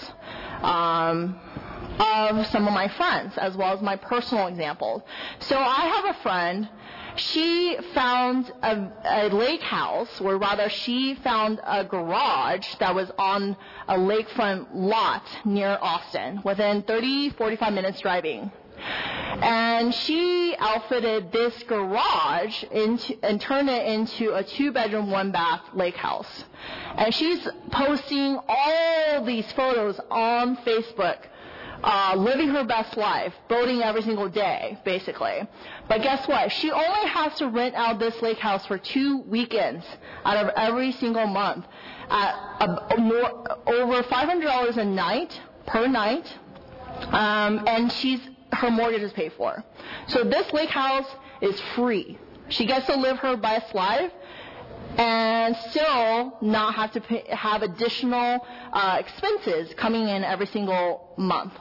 of some of my friends as well as my personal examples. So I have a friend. She found a lake house, or rather she found a garage that was on a lakefront lot near Austin, within 45 minutes driving. And she outfitted this garage and turned it into a 2-bedroom, 1-bath lake house. And she's posting all these photos on Facebook, living her best life, boating every single day, basically. But guess what? She only has to rent out this lake house for 2 weekends out of every single month at over $500 a night, per night. And her mortgage is paid for. So this lake house is free. She gets to live her best life and still not have to have additional expenses coming in every single month.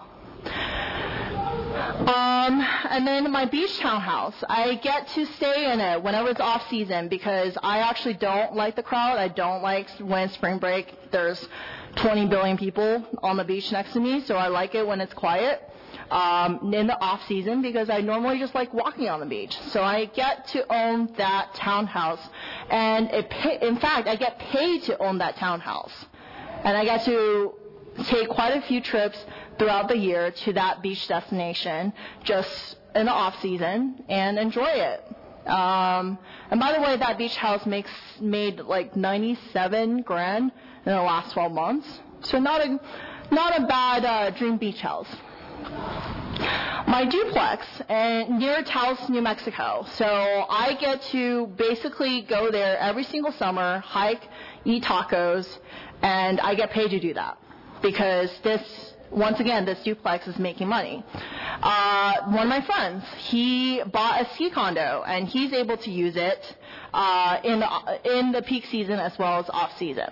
And then my beach townhouse, I get to stay in it whenever it's off season because I actually don't like the crowd. I don't like when it's spring break. There's 20 billion people on the beach next to me, so I like it when it's quiet. In the off season because I normally just like walking on the beach. So I get to own that townhouse, and in fact I get paid to own that townhouse, and I get to take quite a few trips throughout the year to that beach destination just in the off season and enjoy it. And by the way, that beach house made like $97,000 in the last 12 months. So not a bad dream beach house. My duplex near Taos, New Mexico. So I get to basically go there every single summer, hike, eat tacos, and I get paid to do that because this duplex is making money. One of my friends, he bought a ski condo, and he's able to use it in the peak season as well as off season.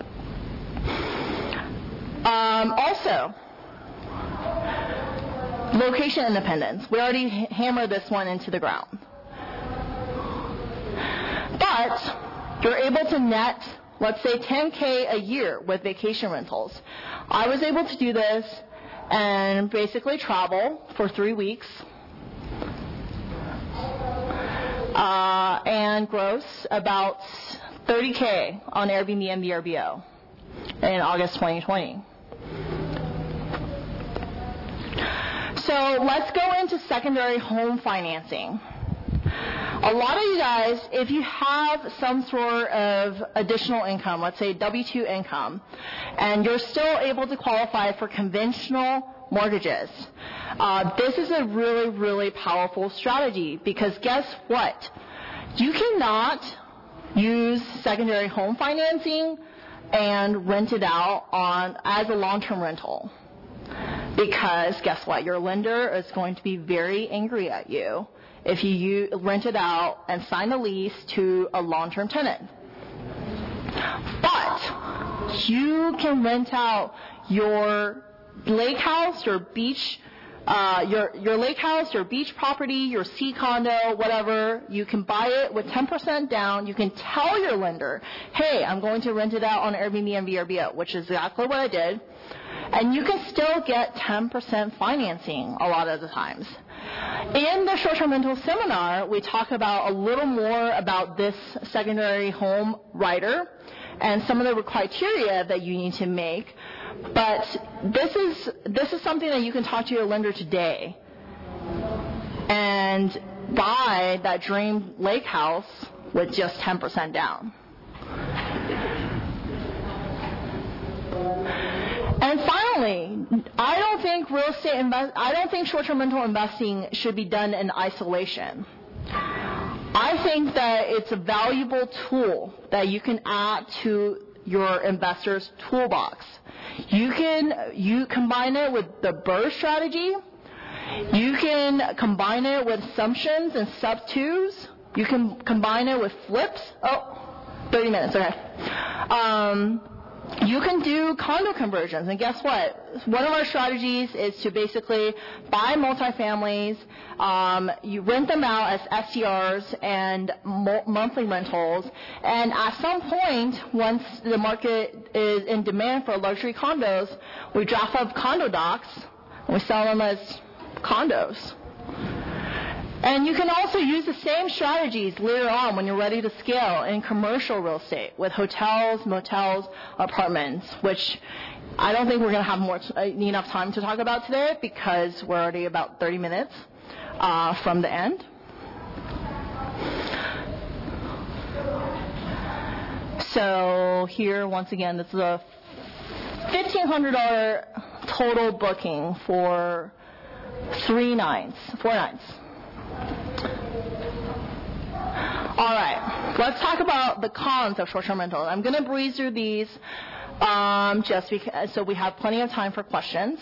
Also, location independence. We already hammered this one into the ground. But you're able to net, let's say, $10K a year with vacation rentals. I was able to do this and basically travel for 3 weeks and gross about $30K on Airbnb and VRBO in August 2020. So let's go into secondary home financing. A lot of you guys, if you have some sort of additional income, let's say W-2 income, and you're still able to qualify for conventional mortgages, this is a really, really powerful strategy, because guess what? You cannot use secondary home financing and rent it out as a long-term rental. Because guess what? Your lender is going to be very angry at you if you rent it out and sign a lease to a long-term tenant. But you can rent out your lake house, your beach, your lake house, your beach property, your sea condo, whatever. You can buy it with 10% down. You can tell your lender, hey, I'm going to rent it out on Airbnb and VRBO, which is exactly what I did. And you can still get 10% financing a lot of the times. In the short-term rental seminar, we talk about a little more about this secondary home rider and some of the criteria that you need to make. But this is something that you can talk to your lender today and buy that dream lake house with just 10% down. And finally, I don't think short-term rental investing should be done in isolation. I think that it's a valuable tool that you can add to your investor's toolbox. You combine it with the BRRRR strategy. You can combine it with assumptions and sub-twos. You can combine it with flips. 30 minutes, okay. You can do condo conversions, and guess what? One of our strategies is to basically buy multifamilies, you rent them out as STRs and monthly rentals, and at some point, once the market is in demand for luxury condos, we draft up condo docs, and we sell them as condos. And you can also use the same strategies later on when you're ready to scale in commercial real estate with hotels, motels, apartments, which I don't think we're going to have enough time to talk about today because we're already about 30 minutes from the end. So here, once again, this is a $1,500 total booking for 4 nights. All right, let's talk about the cons of short-term rentals. I'm going to breeze through these just because, so we have plenty of time for questions.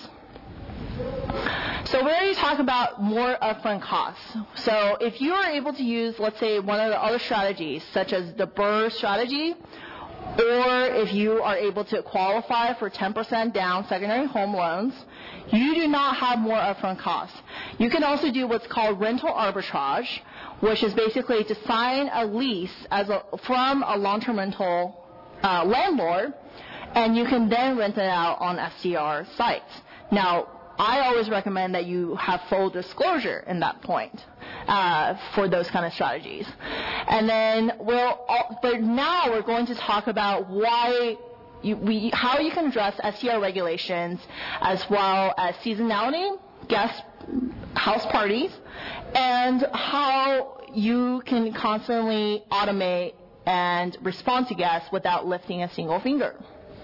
So we already talked about more upfront costs. So if you are able to use, let's say, one of the other strategies, such as the BRRRR strategy, or if you are able to qualify for 10% down secondary home loans, you do not have more upfront costs. You can also do what's called rental arbitrage, which is basically to sign a lease from a long-term rental landlord, and you can then rent it out on STR sites. Now, I always recommend that you have full disclosure in that point for those kind of strategies. And then but now we're going to talk about how you can address STR regulations as well as seasonality, guest house parties, and how you can constantly automate and respond to guests without lifting a single finger.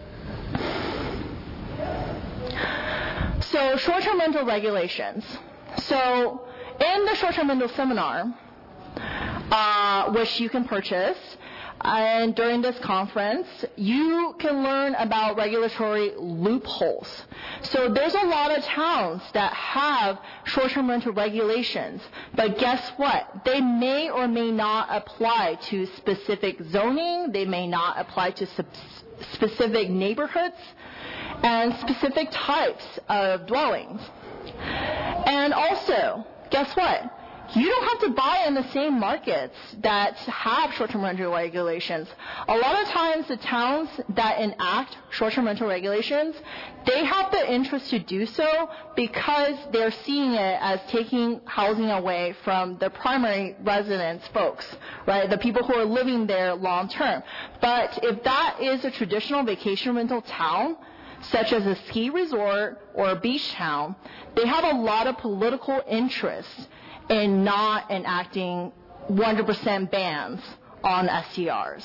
So short-term rental regulations. So in the short-term rental seminar, which you can purchase, and during this conference, you can learn about regulatory loopholes. So there's a lot of towns that have short-term rental regulations, but guess what? They may or may not apply to specific zoning. They may not apply to specific neighborhoods and specific types of dwellings. And also, guess what? you don't have to buy in the same markets that have short-term rental regulations. A lot of times the towns that enact short-term rental regulations, they have the interest to do so because they're seeing it as taking housing away from the primary residents folks, right? The people who are living there long term. But if that is a traditional vacation rental town, such as a ski resort or a beach town, they have a lot of political interest in not enacting 100% bans on STRs.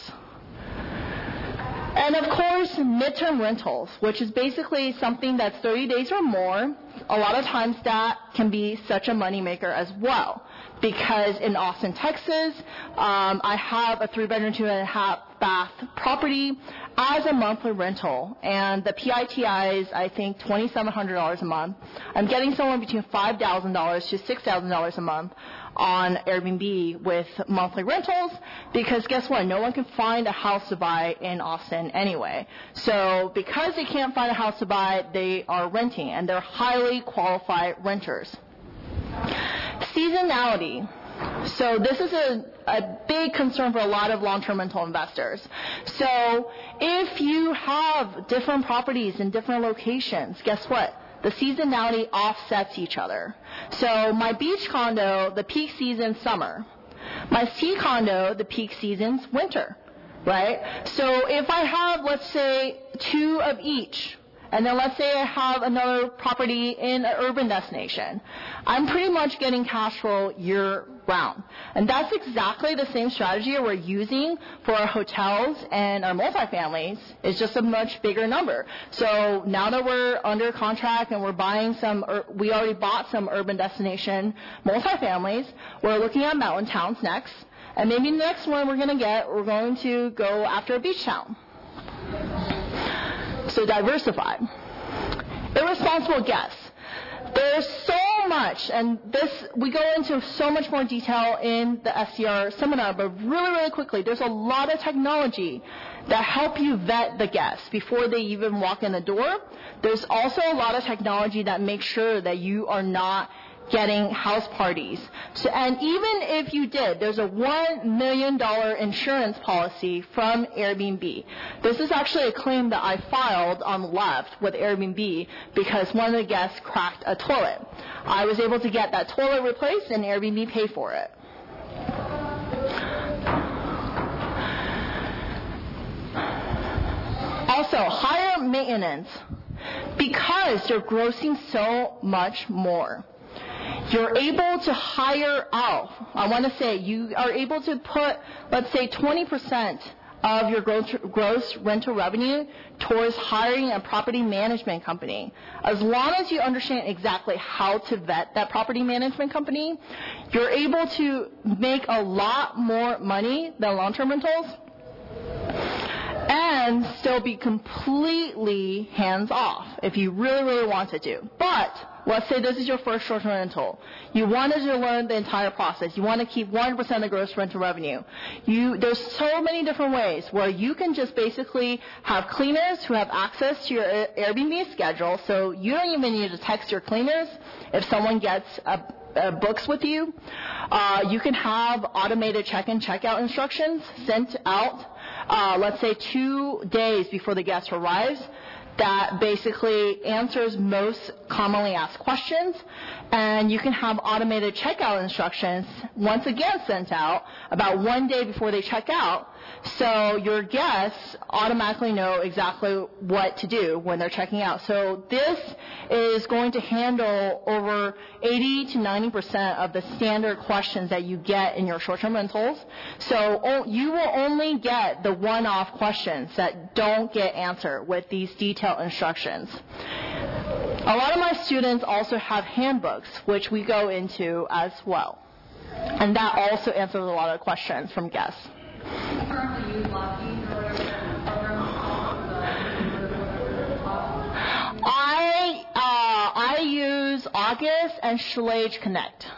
And of course, midterm rentals, which is basically something that's 30 days or more. A lot of times that can be such a moneymaker as well. Because in Austin, Texas, I have a 3-bedroom, 2.5-bath property as a monthly rental. And the PITI is, I think, $2,700 a month. I'm getting somewhere between $5,000 to $6,000 a month on Airbnb with monthly rentals, because guess what? No one can find a house to buy in Austin anyway. So because they can't find a house to buy, they are renting, and they're highly qualified renters. Seasonality. So this is a big concern for a lot of long-term rental investors. So if you have different properties in different locations, guess what? The seasonality offsets each other. So my beach condo, the peak season's summer. My ski condo, the peak season's winter, right? So if I have, let's say, 2 of each, and then let's say I have another property in an urban destination, I'm pretty much getting cash flow year-round. And that's exactly the same strategy we're using for our hotels and our multifamilies. It's just a much bigger number. So now that we're under contract and we're buying we already bought some urban destination multifamilies, we're looking at mountain towns next. And maybe the next one we're going to go after a beach town. So diversify. Irresponsible guests. There's so much, and we go into so much more detail in the STR seminar, but really, really quickly, there's a lot of technology that help you vet the guests before they even walk in the door. There's also a lot of technology that makes sure that you are not getting house parties. So, and even if you did, there's a $1 million insurance policy from Airbnb. This is actually a claim that I filed on the left with Airbnb because one of the guests cracked a toilet. I was able to get that toilet replaced and Airbnb paid for it. Also, higher maintenance because they're grossing so much more. You're able to hire out. I want to say you are able to put, let's say, 20% of your gross rental revenue towards hiring a property management company. As long as you understand exactly how to vet that property management company, you're able to make a lot more money than long-term rentals and still be completely hands-off if you really, really wanted to. But let's say this is your first short-term rental. You wanted to learn the entire process. You want to keep 100% of the gross rental revenue. There's so many different ways where you can just basically have cleaners who have access to your Airbnb schedule, so you don't even need to text your cleaners if someone gets books with you. You can have automated check-in, check-out instructions sent out, let's say 2 days before the guest arrives, that basically answers most commonly asked questions. And you can have automated checkout instructions, once again sent out about 1 day before they check out, so your guests automatically know exactly what to do when they're checking out. So this is going to handle over 80 to 90% of the standard questions that you get in your short-term rentals. So you will only get the one-off questions that don't get answered with these detailed instructions. A lot of my students also have handbooks, which we go into as well. And that also answers a lot of questions from guests. Currently use Lockheed or whatever program. I use August and Schlage Connect.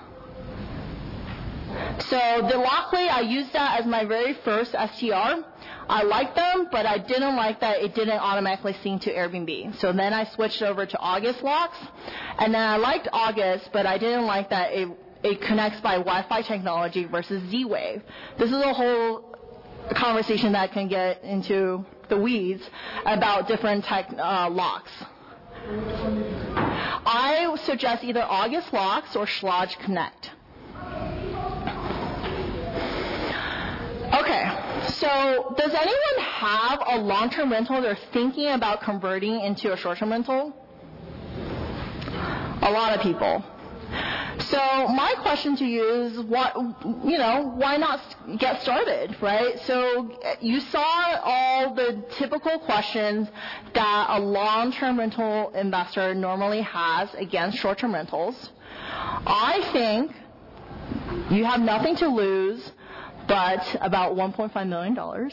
So the Lockheed, I used that as my very first STR. I liked them, but I didn't like that it didn't automatically sync to Airbnb. So then I switched over to August Locks, and then I liked August, but I didn't like that it connects by Wi-Fi technology versus Z-Wave. This is a whole conversation that can get into the weeds about different locks. I suggest either August Locks or Schlage Connect. Okay, so does anyone have a long-term rental they're thinking about converting into a short-term rental? A lot of people. So my question to you is, why not get started, right? So you saw all the typical questions that a long-term rental investor normally has against short-term rentals. I think you have nothing to lose but about $1.5 million.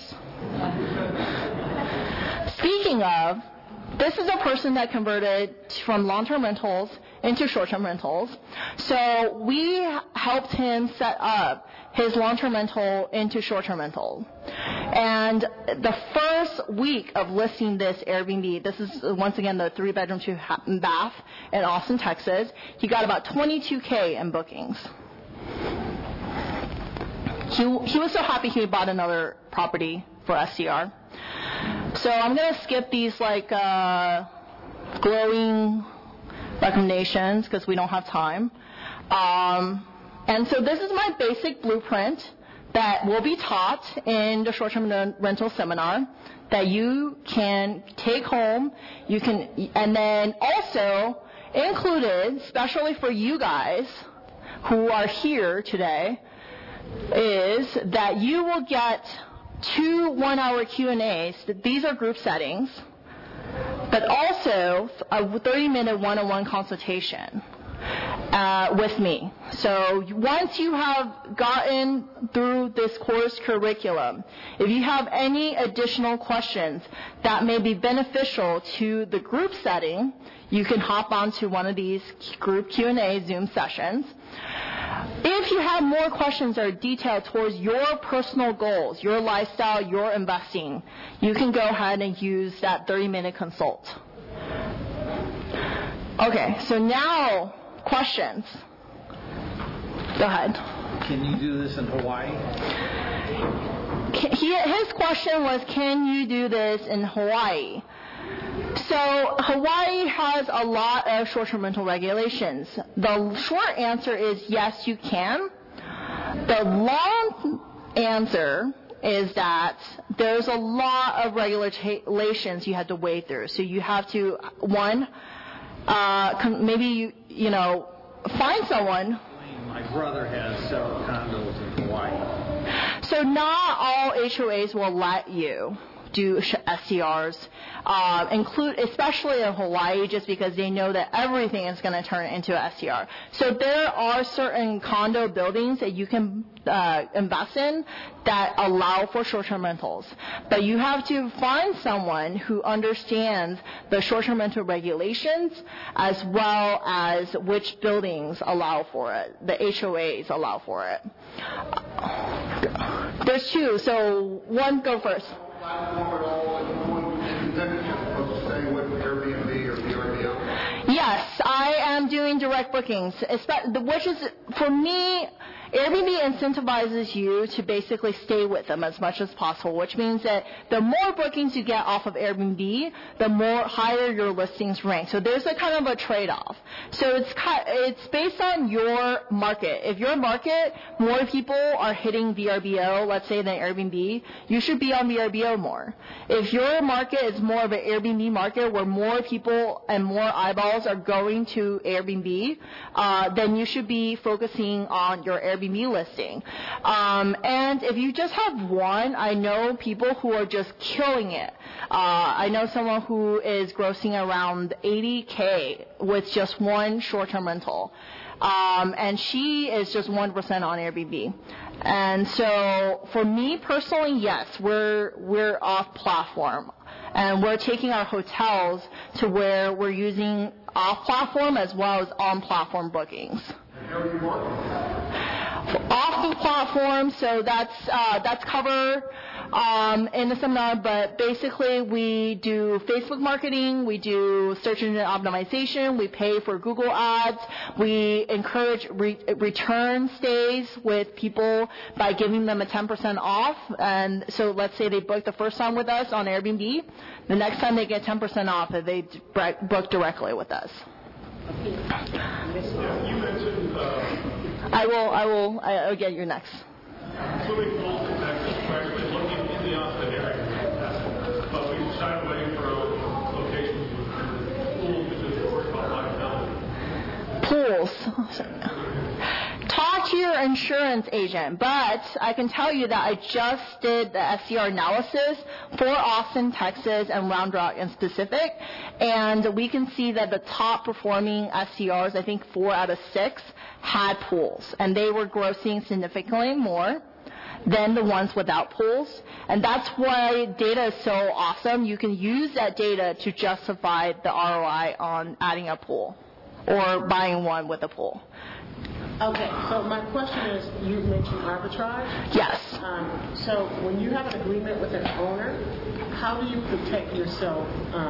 Speaking of, this is a person that converted from long-term rentals into short-term rentals. So we helped him set up his long-term rental into short-term rental. And the first week of listing this Airbnb, this is once again the 3-bedroom, 2-bath in Austin, Texas, he got about $22K in bookings. He was so happy he bought another property for STR. So I'm going to skip these glowing recommendations because we don't have time. And so this is my basic blueprint that will be taught in the short-term rental seminar that you can take home. You can, and then also included, especially for you guys who are here today, is that you will get 2 one-hour Q&As. These are group settings, but also a 30-minute one-on-one consultation with me. So once you have gotten through this course curriculum, if you have any additional questions that may be beneficial to the group setting, you can hop onto one of these group Q&A Zoom sessions. If you have more questions that are detailed towards your personal goals, your lifestyle, your investing, you can go ahead and use that 30-minute consult. Okay, so now questions. Go ahead. Can you do this in Hawaii? His question was, can you do this in Hawaii? So Hawaii has a lot of short-term rental regulations. The short answer is yes, you can. The long answer is that there's a lot of regulations you have to wade through. So you have to, maybe find someone. My brother has several condos in Hawaii. So not all HOAs will let you do STRs, especially in Hawaii, just because they know that everything is going to turn into an STR. So there are certain condo buildings that you can invest in that allow for short-term rentals. But you have to find someone who understands the short-term rental regulations as well as which buildings allow for it, the HOAs allow for it. There's 2, so one, go first. Yes, I am doing direct bookings, which is, for me, Airbnb incentivizes you to basically stay with them as much as possible, which means that the more bookings you get off of Airbnb, the more higher your listings rank. So there's a kind of a trade-off. So it's based on your market. If your market, more people are hitting VRBO, let's say, than Airbnb, you should be on VRBO more. If your market is more of an Airbnb market where more people and more eyeballs are going to Airbnb, then you should be focusing on your Airbnb listing. And if you just have one, I know people who are just killing it. I know someone who is grossing around $80K with just one short-term rental. And she is just 1% on Airbnb. And so for me personally, yes, we're off platform. And we're taking our hotels to where we're using off platform as well as on platform bookings. off the platform, so that's covered in the seminar, but basically we do Facebook marketing, we do search engine optimization, we pay for Google ads, we encourage return stays with people by giving them a 10% off, and so let's say they book the first time with us on Airbnb, the next time they get 10% off if they book directly with us. You mentioned I'll get you next. swimming pools in Texas. We're actually looking in the Austin area, but we shied away from locations with pools because we're worried about liability. Pools. Talk to your insurance agent, but I can tell you that I just did the SCR analysis for Austin, Texas, and Round Rock in specific, and we can see that the top performing SCRs, I think 4 out of 6, had pools, and they were grossing significantly more than the ones without pools, and that's why data is so awesome. You can use that data to justify the ROI on adding a pool or buying one with a pool. Okay, so my question is, you mentioned arbitrage. Yes. So when you have an agreement with an owner, how do you protect yourself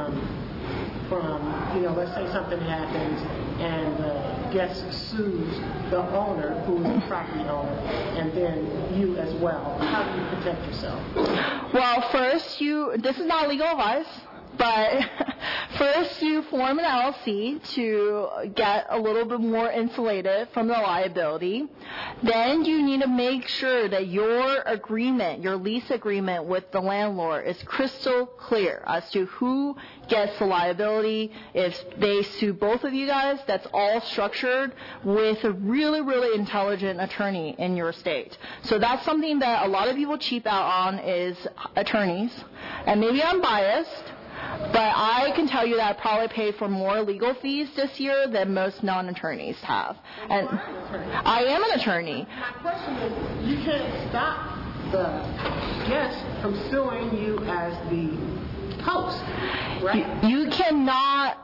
from, let's say something happens and the guest sues the owner, who is the property owner, and then you as well. How do you protect yourself? Well, first this is not legal advice, but first you form an LLC to get a little bit more insulated from the liability. Then you need to make sure that your agreement, your lease agreement with the landlord is crystal clear as to who gets the liability. If they sue both of you guys, that's all structured with a really, really intelligent attorney in your state. So that's something that a lot of people cheap out on is attorneys. And maybe I'm biased, but I can tell you that I probably paid for more legal fees this year than most non-attorneys have. And I am an attorney. My question is, you can't stop the guest from suing you as the host, right? You cannot.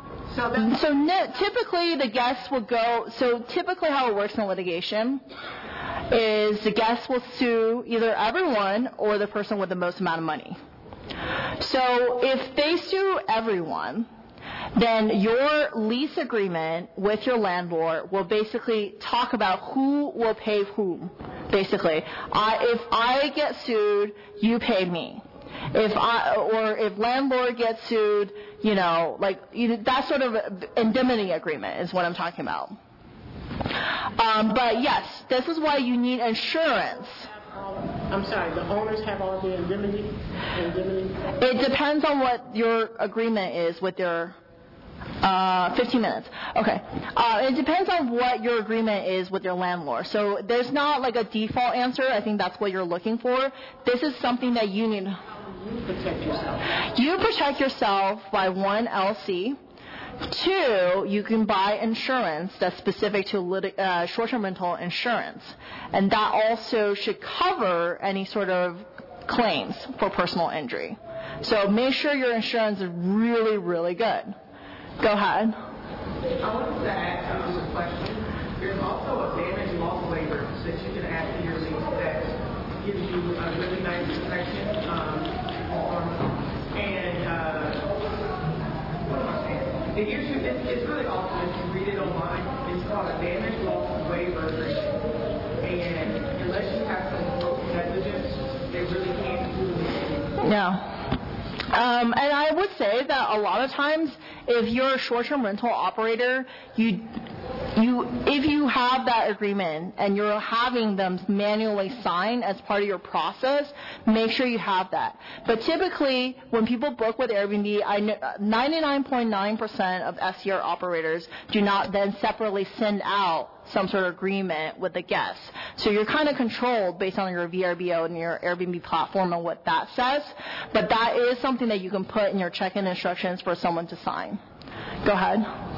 Typically the guests will go, so typically how it works in litigation is the guests will sue either everyone or the person with the most amount of money. So if they sue everyone, then your lease agreement with your landlord will basically talk about who will pay whom. Basically, if I get sued, you pay me. If landlord gets sued, that sort of indemnity agreement is what I'm talking about. But yes, this is why you need insurance. I'm sorry, the owners have all the indemnity? It depends on what your agreement is with your 15 minutes. Okay. It depends on what your agreement is with your landlord. So there's not like a default answer. I think that's what you're looking for. This is something that you need. You protect yourself. You protect yourself by 1, LLC. 2, you can buy insurance that's specific to short-term rental insurance. And that also should cover any sort of claims for personal injury. So make sure your insurance is really, really good. Go ahead. I wanted to ask you a question. There's also a damage loss waiver that you can add to your lease that gives you a really nice protection. It's really awesome if you read it online. It's called a damage loss waiver agreement. And unless you have some gross negligence, they really can't do anything. Yeah. And I would say that a lot of times, if you're a short-term rental operator, if you have that agreement and you're having them manually sign as part of your process, make sure you have that. But typically, when people book with Airbnb, 99.9% of SCR operators do not then separately send out some sort of agreement with the guests. So you're kind of controlled based on your VRBO and your Airbnb platform and what that says. But that is something that you can put in your check-in instructions for someone to sign. Go ahead.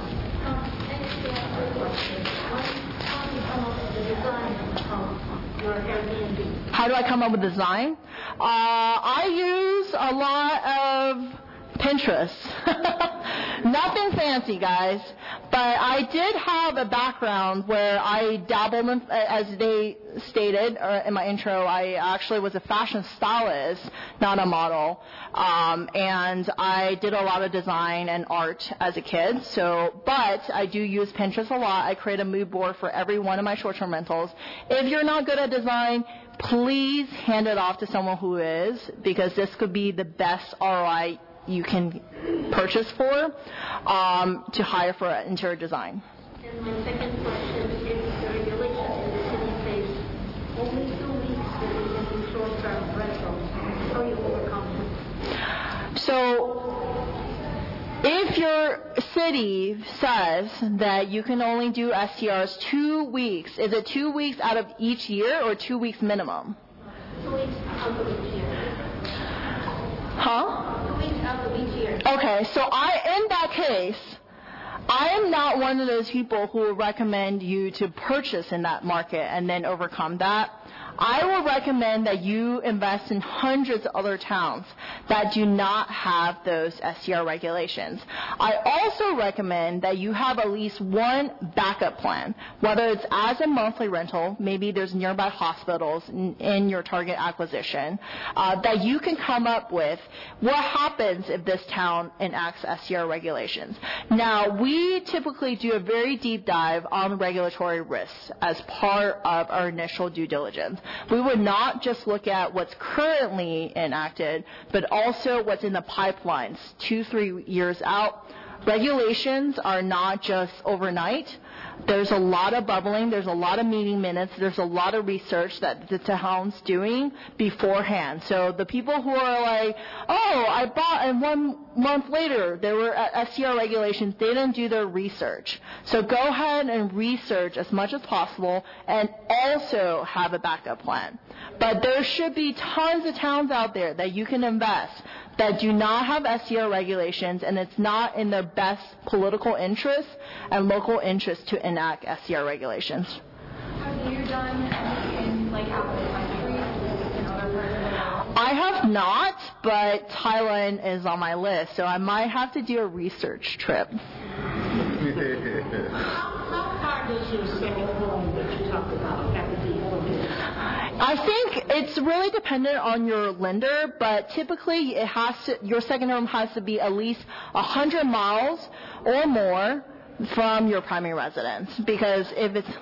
How do I come up with design? I use a lot of Pinterest. Nothing fancy, guys. But I did have a background where I dabbled in, as they stated in my intro, I actually was a fashion stylist, not a model. And I did a lot of design and art as a kid. But I do use Pinterest a lot. I create a mood board for every one of my short-term rentals. If you're not good at design, please hand it off to someone who is, because this could be the best ROI you can purchase for, to hire for interior design. And my second question is the regulations in the city says only 2 weeks that you can do short-term rentals. How you overcome that? So if your city says that you can only do STRs 2 weeks, is it 2 weeks out of each year or 2 weeks minimum? 2 weeks out of each year. Huh? 2 weeks out of each year. Okay, so in that case, I am not one of those people who will recommend you to purchase in that market and then overcome that. I will recommend that you invest in hundreds of other towns that do not have those STR regulations. I also recommend that you have at least one backup plan, whether it's as a monthly rental, maybe there's nearby hospitals in your target acquisition, that you can come up with what happens if this town enacts STR regulations. Now, we typically do a very deep dive on regulatory risks as part of our initial due diligence. We would not just look at what's currently enacted, but also what's in the pipelines 2-3 years out. Regulations are not just overnight. There's a lot of bubbling. There's a lot of meeting minutes. There's a lot of research that the town's doing beforehand. So the people who are like, oh, I bought, and 1 month later there were STR regulations, they didn't do their research. So go ahead and research as much as possible and also have a backup plan. But there should be tons of towns out there that you can invest that do not have STR regulations, and it's not in their best political interest and local interest to enact STR regulations. Have you done anything like out of the country in other parts of the world? I have not, but Thailand is on my list, so I might have to do a research trip. How far does your second home that you talked about have to be from here? I think it's really dependent on your lender, but typically your second home has to be at least 100 miles or more from your primary residence, because if it's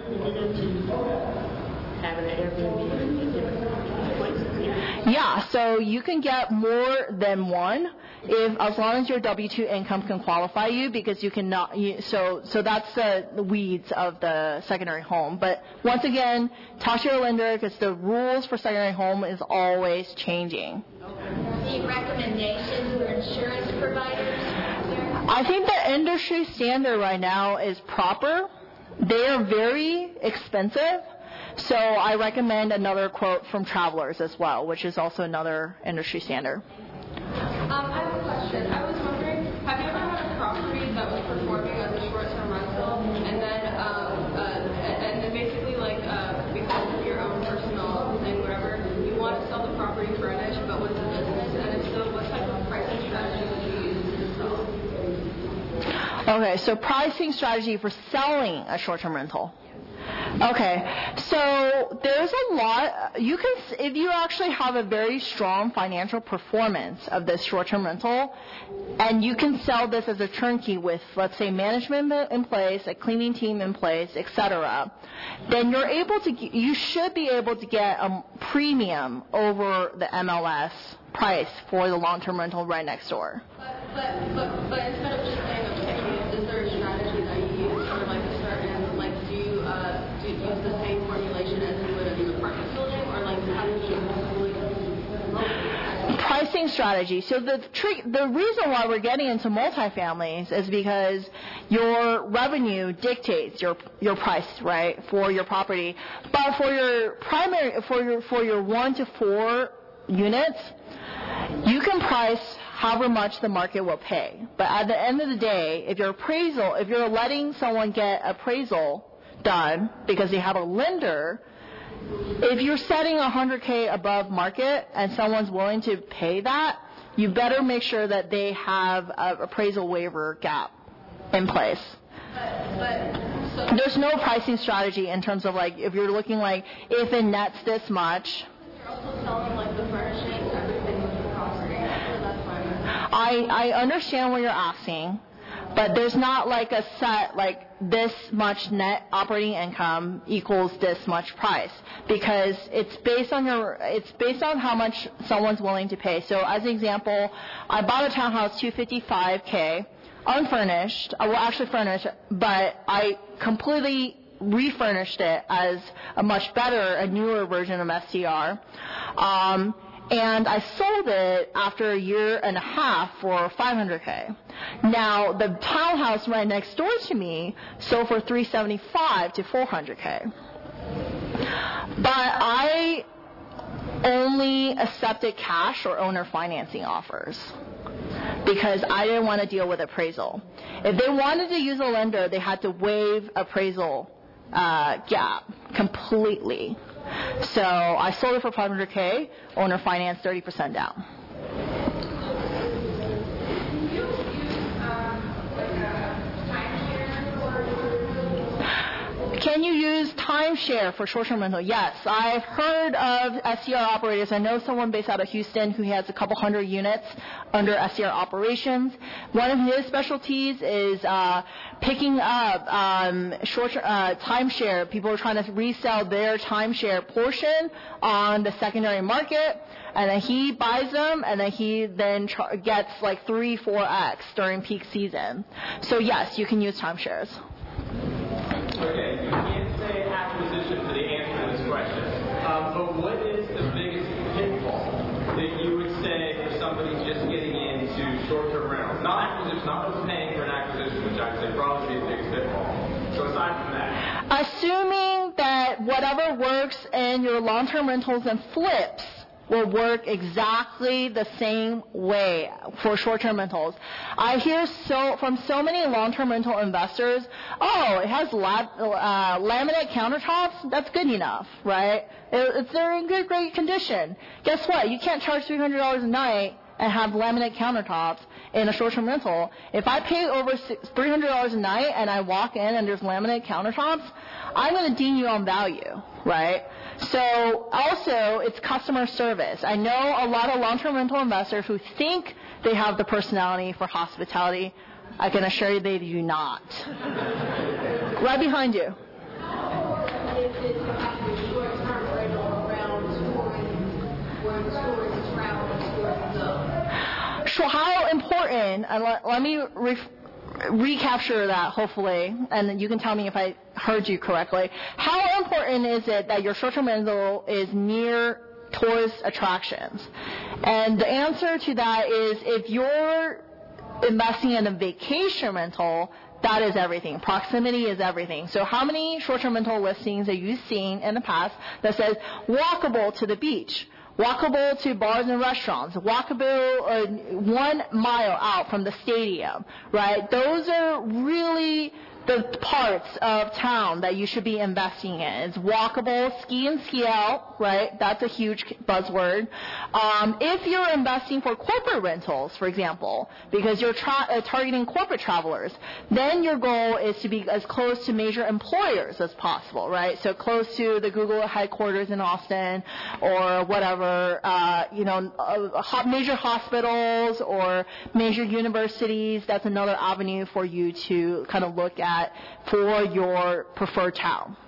Having an Airbnb in different places here. Yeah, so you can get more than one as long as your W-2 income can qualify you, because you cannot. So that's the weeds of the secondary home. But once again, talk to your lender, because the rules for secondary home is always changing. Any recommendations for insurance providers? I think the industry standard right now is proper. They are very expensive. So I recommend another quote from Travelers as well, which is also another industry standard. I have a question. I was wondering, have you ever had a property that was performing as a short-term rental, and then basically because of your own personal thing, whatever, you want to sell the property furnished, but with the business, and if so, what type of pricing strategy would you use to sell? Okay, so pricing strategy for selling a short-term rental. Okay, so there's a lot. If you actually have a very strong financial performance of this short-term rental, and you can sell this as a turnkey with, let's say, management in place, a cleaning team in place, etc., then you should be able to get a premium over the MLS price for the long-term rental right next door. But instead of just saying, okay, is there a strategy that you use for a certain, do you use the same formulation as you would in an apartment building, or how do you pricing strategy? So the reason why we're getting into multifamilies is because your revenue dictates your price, right, for your property. But for your 1 to 4 units, you can price however much the market will pay. But at the end of the day, if you're letting someone get appraisal done because they have a lender, if you're setting $100K above market and someone's willing to pay that, you better make sure that they have an appraisal waiver gap in place. There's no pricing strategy in terms of like if you're looking like if it nets this much. You're also selling like the furnishings, everything with the property. So that's fine. I understand what you're asking, but there's not like a set like this much net operating income equals this much price, because it's based on how much someone's willing to pay. So as an example, I bought a townhouse $255K. Unfurnished, well actually furnished, but I completely refurnished it as a much better, a newer version of STR. And I sold it after a year and a half for $500K. Now, the townhouse right next door to me sold for $375 to $400K. But I only accepted cash or owner financing offers, because I didn't want to deal with appraisal. If they wanted to use a lender, they had to waive appraisal gap completely. So I sold it for $500K, owner finance 30% down. Can you use timeshare for short-term rental? Yes. I've heard of SCR operators. I know someone based out of Houston who has a couple hundred units under SCR operations. One of his specialties is picking up timeshare. People are trying to resell their timeshare portion on the secondary market, and then he buys them, and then he gets like 3-4x during peak season. So yes, you can use timeshares. Okay, you can't say acquisition for the answer to this question, but what is the biggest pitfall that you would say for somebody just getting into short-term rentals? Not acquisition, not overpaying for an acquisition, which I would say probably be the biggest pitfall. So aside from that. Assuming that whatever works in your long-term rentals and flips will work exactly the same way for short-term rentals. I hear from so many long-term rental investors, it has laminate countertops, that's good enough, right? They're in great condition. Guess what? You can't charge $300 a night and have laminate countertops in a short-term rental. If I pay over $300 a night and I walk in and there's laminate countertops, I'm going to deem you on value, right? So also, it's customer service. I know a lot of long-term rental investors who think they have the personality for hospitality. I can assure you they do not. Right behind you. So how important, and let me recapture that, hopefully, and you can tell me if I heard you correctly. How important is it that your short-term rental is near tourist attractions? And the answer to that is if you're investing in a vacation rental, that is everything. Proximity is everything. So how many short-term rental listings have you seen in the past that says walkable to the beach? Walkable to bars and restaurants, walkable 1 mile out from the stadium, right? Those are really the parts of town that you should be investing in. It's walkable, ski in, ski out, right? That's a huge buzzword. If you're investing for corporate rentals, for example, because you're targeting corporate travelers, then your goal is to be as close to major employers as possible, right? So close to the Google headquarters in Austin or whatever, major hospitals or major universities. That's another avenue for you to kind of look at for your preferred town.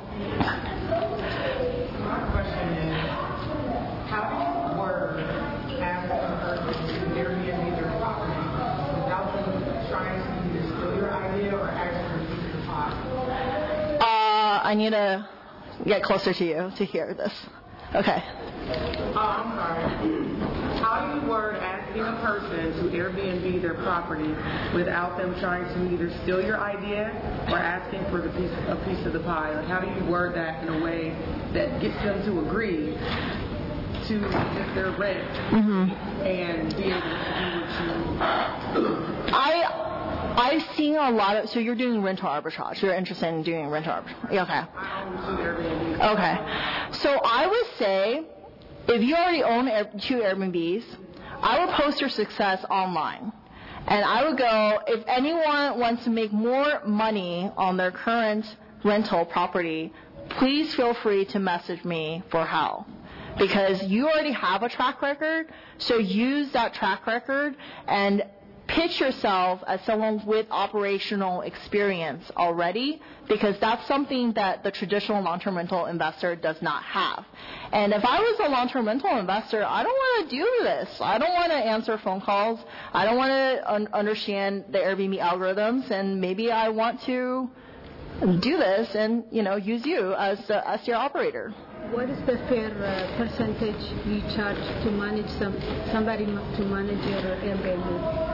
My question is, how do you work as a person to Airbnb their property without them trying to either steal your idea or actually keep the pot? I need to get closer to you to hear this. Okay. I'm sorry. How do you word asking a person to Airbnb their property without them trying to either steal your idea or asking for a piece of the pie? Like, how do you word that in a way that gets them to agree to get their rent and be able to do what you... I've seen a lot of, so you're doing rental arbitrage. You're interested in doing rental arbitrage. Okay. I always do Airbnb. Okay. So I would say, if you already own 2 Airbnbs, I would post your success online. And I would go, if anyone wants to make more money on their current rental property, please feel free to message me for how. Because you already have a track record, so use that track record and pitch yourself as someone with operational experience already, because that's something that the traditional long-term rental investor does not have. And if I was a long-term rental investor, I don't want to do this. I don't want to answer phone calls. I don't want to understand the Airbnb algorithms, and maybe I want to do this and, use you as your operator. What is the fair percentage you charge to manage somebody to manage your Airbnb?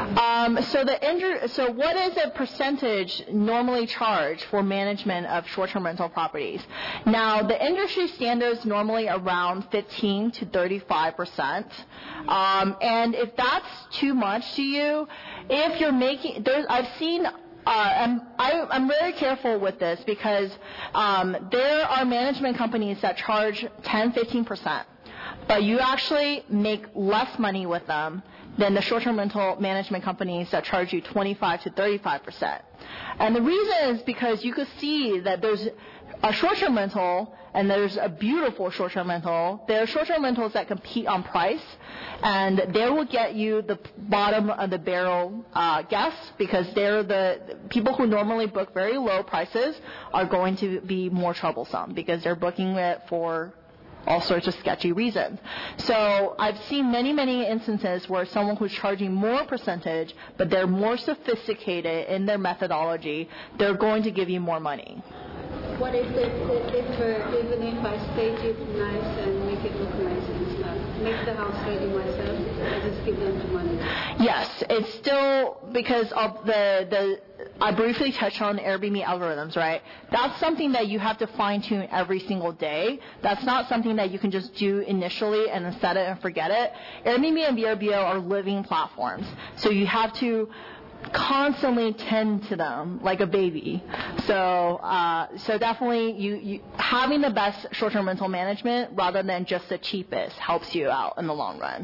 So what is a percentage normally charged for management of short-term rental properties? Now, the industry standard is normally around 15 to 35%. And if that's too much to you, if you're making, I've seen. I'm very careful with this because there are management companies that charge 10-15%, but you actually make less money with them than the short-term rental management companies that charge you 25 to 35%. And the reason is because you could see that there's a short-term rental and there's a beautiful short-term rental. There are short-term rentals that compete on price, and they will get you the bottom of the barrel guests, because they're the people who normally book very low prices are going to be more troublesome because they're booking it for all sorts of sketchy reasons. So I've seen many, many instances where someone who's charging more percentage, but they're more sophisticated in their methodology, they're going to give you more money. What if even if I stage it nice and make it look nice and stuff, make the house ready myself, I just give them the money? Yes, it's still because of I briefly touched on Airbnb algorithms, right? That's something that you have to fine-tune every single day. That's not something that you can just do initially and then set it and forget it. Airbnb and VRBO are living platforms, so you have to constantly tend to them like a baby. So definitely you having the best short-term rental management rather than just the cheapest helps you out in the long run.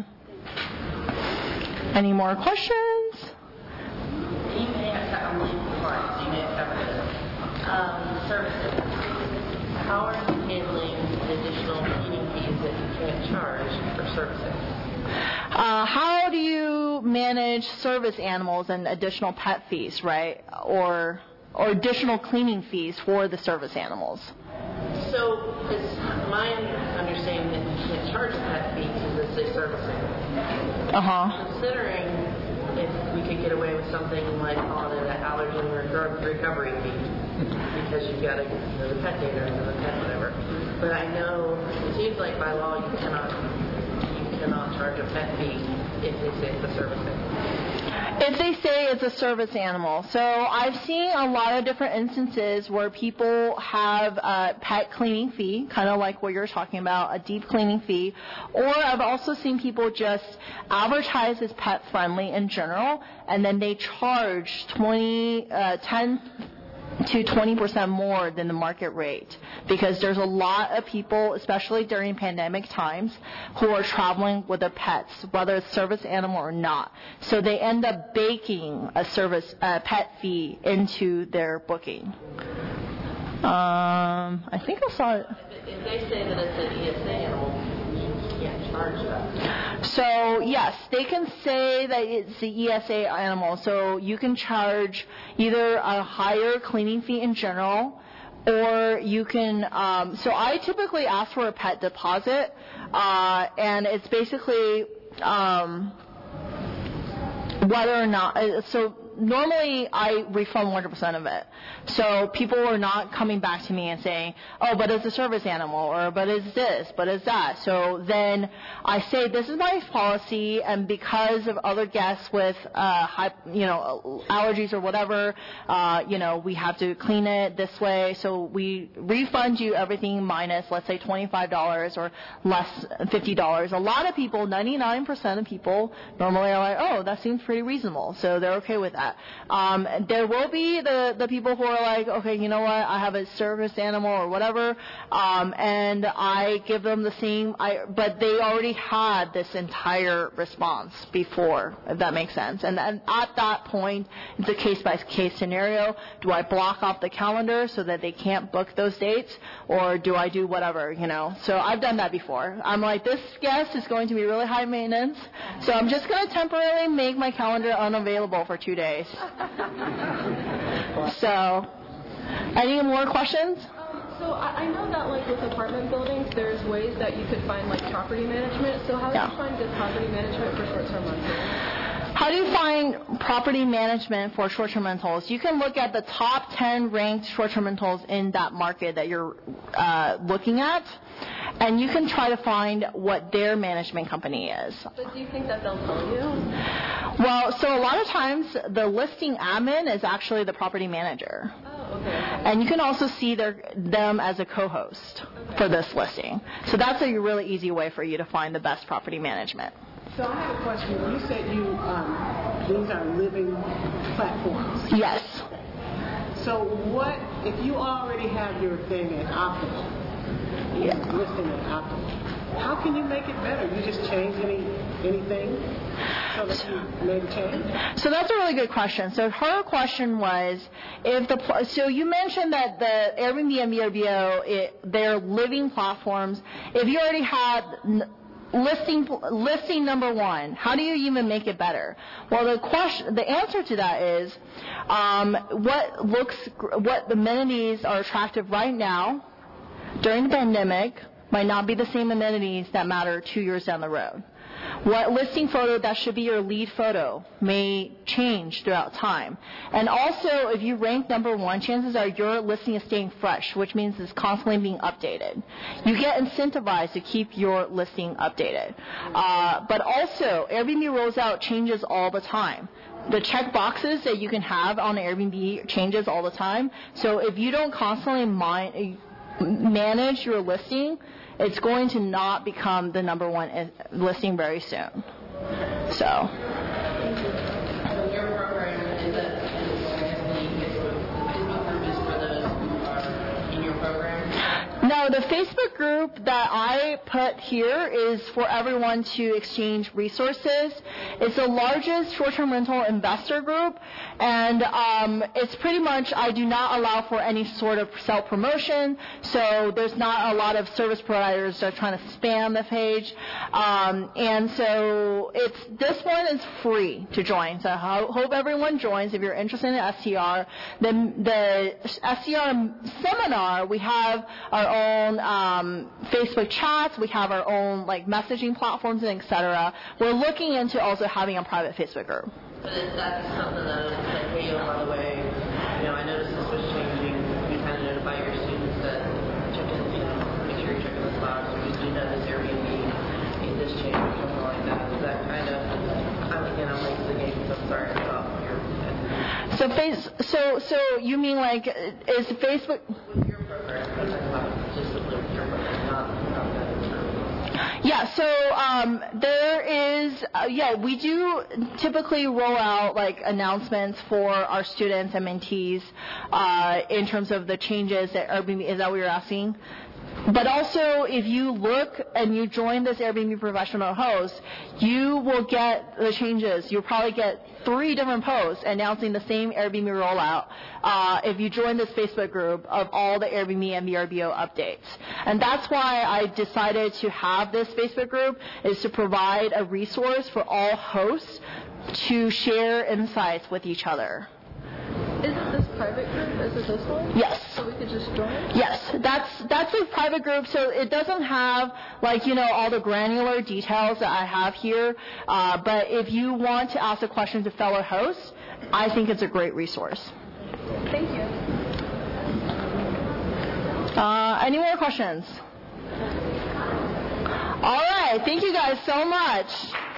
Any more questions? You may have covered this. Services. How are you handling the additional cleaning fees that you can't charge for services? How do you manage service animals and additional pet fees, right? Or additional cleaning fees for the service animals? So it's my understanding that you can't charge a pet fee because it's a service animal. Considering if we could get away with something like calling it an allergen recovery fee because you've got the pet data and the pet whatever. But I know it seems like by law you cannot charge a pet fee if they say it's a service animal. If they say it's a service animal. So I've seen a lot of different instances where people have a pet cleaning fee, kind of like what you're talking about, a deep cleaning fee. Or I've also seen people just advertise as pet friendly in general, and then they charge 10 to 20% more than the market rate, because there's a lot of people, especially during pandemic times, who are traveling with their pets, whether it's service animal or not. So they end up baking a pet fee into their booking. I think I saw it. If they say that it's an ESA animal, you can't charge that. So yes, they can say that it's the ESA animal. So you can charge either a higher cleaning fee in general, or you can. So I typically ask for a pet deposit, and it's basically whether or not. So normally I refund 100% of it. So people are not coming back to me and saying, oh, but it's a service animal, or but it's this, but it's that. So then I say, this is my policy, and because of other guests with allergies or whatever, we have to clean it this way. So we refund you everything minus, let's say, $25 or less $50. A lot of people, 99% of people, normally are like, oh, that seems pretty reasonable. So they're okay with that. that. There will be the people who are like, okay, you know what, I have a service animal or whatever, and I give them the same, but they already had this entire response before, if that makes sense. And then at that point, it's a case-by-case scenario. Do I block off the calendar so that they can't book those dates, or do I do whatever, you know? So I've done that before. I'm like, this guest is going to be really high maintenance, so I'm just going to temporarily make my calendar unavailable for 2 days. So, any more questions? So I know that like with apartment buildings, there's ways that you could find like property management. So how do you find good property management for short-term rentals? How do you find property management for short-term rentals? You can look at the top 10 ranked short-term rentals in that market that you're looking at, and you can try to find what their management company is. But do you think that they'll tell you? Well, so a lot of times the listing admin is actually the property manager. Oh, okay. And you can also see them as a co-host for this listing. So that's a really easy way for you to find the best property management. So I have a question. You said these are living platforms. Yes. So what, if you already have your thing at Optimal, listing at Optimal, how can you make it better? You just change anything so that you made a change? So that's a really good question. So her question was, so you mentioned that the Airbnb and VRBO, they're living platforms. If you already had listing number one, how do you even make it better? Well, the answer to that is what amenities are attractive right now during the pandemic might not be the same amenities that matter 2 years down the road. What listing photo that should be your lead photo may change throughout time. And also, if you rank number one, chances are your listing is staying fresh, which means it's constantly being updated. You get incentivized to keep your listing updated. But also, Airbnb rolls out changes all the time. The check boxes that you can have on Airbnb changes all the time. So if you don't constantly manage your listing, it's going to not become the number one listing very soon. So. Your program is that Facebook group is for those who are in your program? No, the Facebook group that I put here is for everyone to exchange resources. It's the largest short-term rental investor group, and it's pretty much, I do not allow for any sort of self-promotion, so there's not a lot of service providers that are trying to spam the page. And so this one is free to join, so I hope everyone joins if you're interested in STR. The STR seminar, we have our own Facebook chats, we have our own like messaging platforms, and etc. We're looking into also having a private Facebook group. But is that something that is like, hey, by the way, I noticed this was changing. You kind of notify your students that check in, make sure you're checking this box, or you know this Airbnb made this change, or something like that. Is that kind of, I'm late to the game, so I'm sorry about your. So you mean like, is Facebook? With your program, I'm talking about just with your program, not that. Yeah, so there is, we do typically roll out like announcements for our students and mentees in terms of the changes that Airbnb, is that what you're asking? But also, if you look and you join this Airbnb Professional Host, you will get the changes. You'll probably get 3 different posts announcing the same Airbnb rollout if you join this Facebook group of all the Airbnb and VRBO updates. And that's why I decided to have this Facebook group, is to provide a resource for all hosts to share insights with each other. Is it this private group? Is it this one? Yes. So we could just join? Yes, that's a private group, so it doesn't have all the granular details that I have here. But if you want to ask a question to fellow hosts, I think it's a great resource. Thank you. Any more questions? All right, thank you guys so much.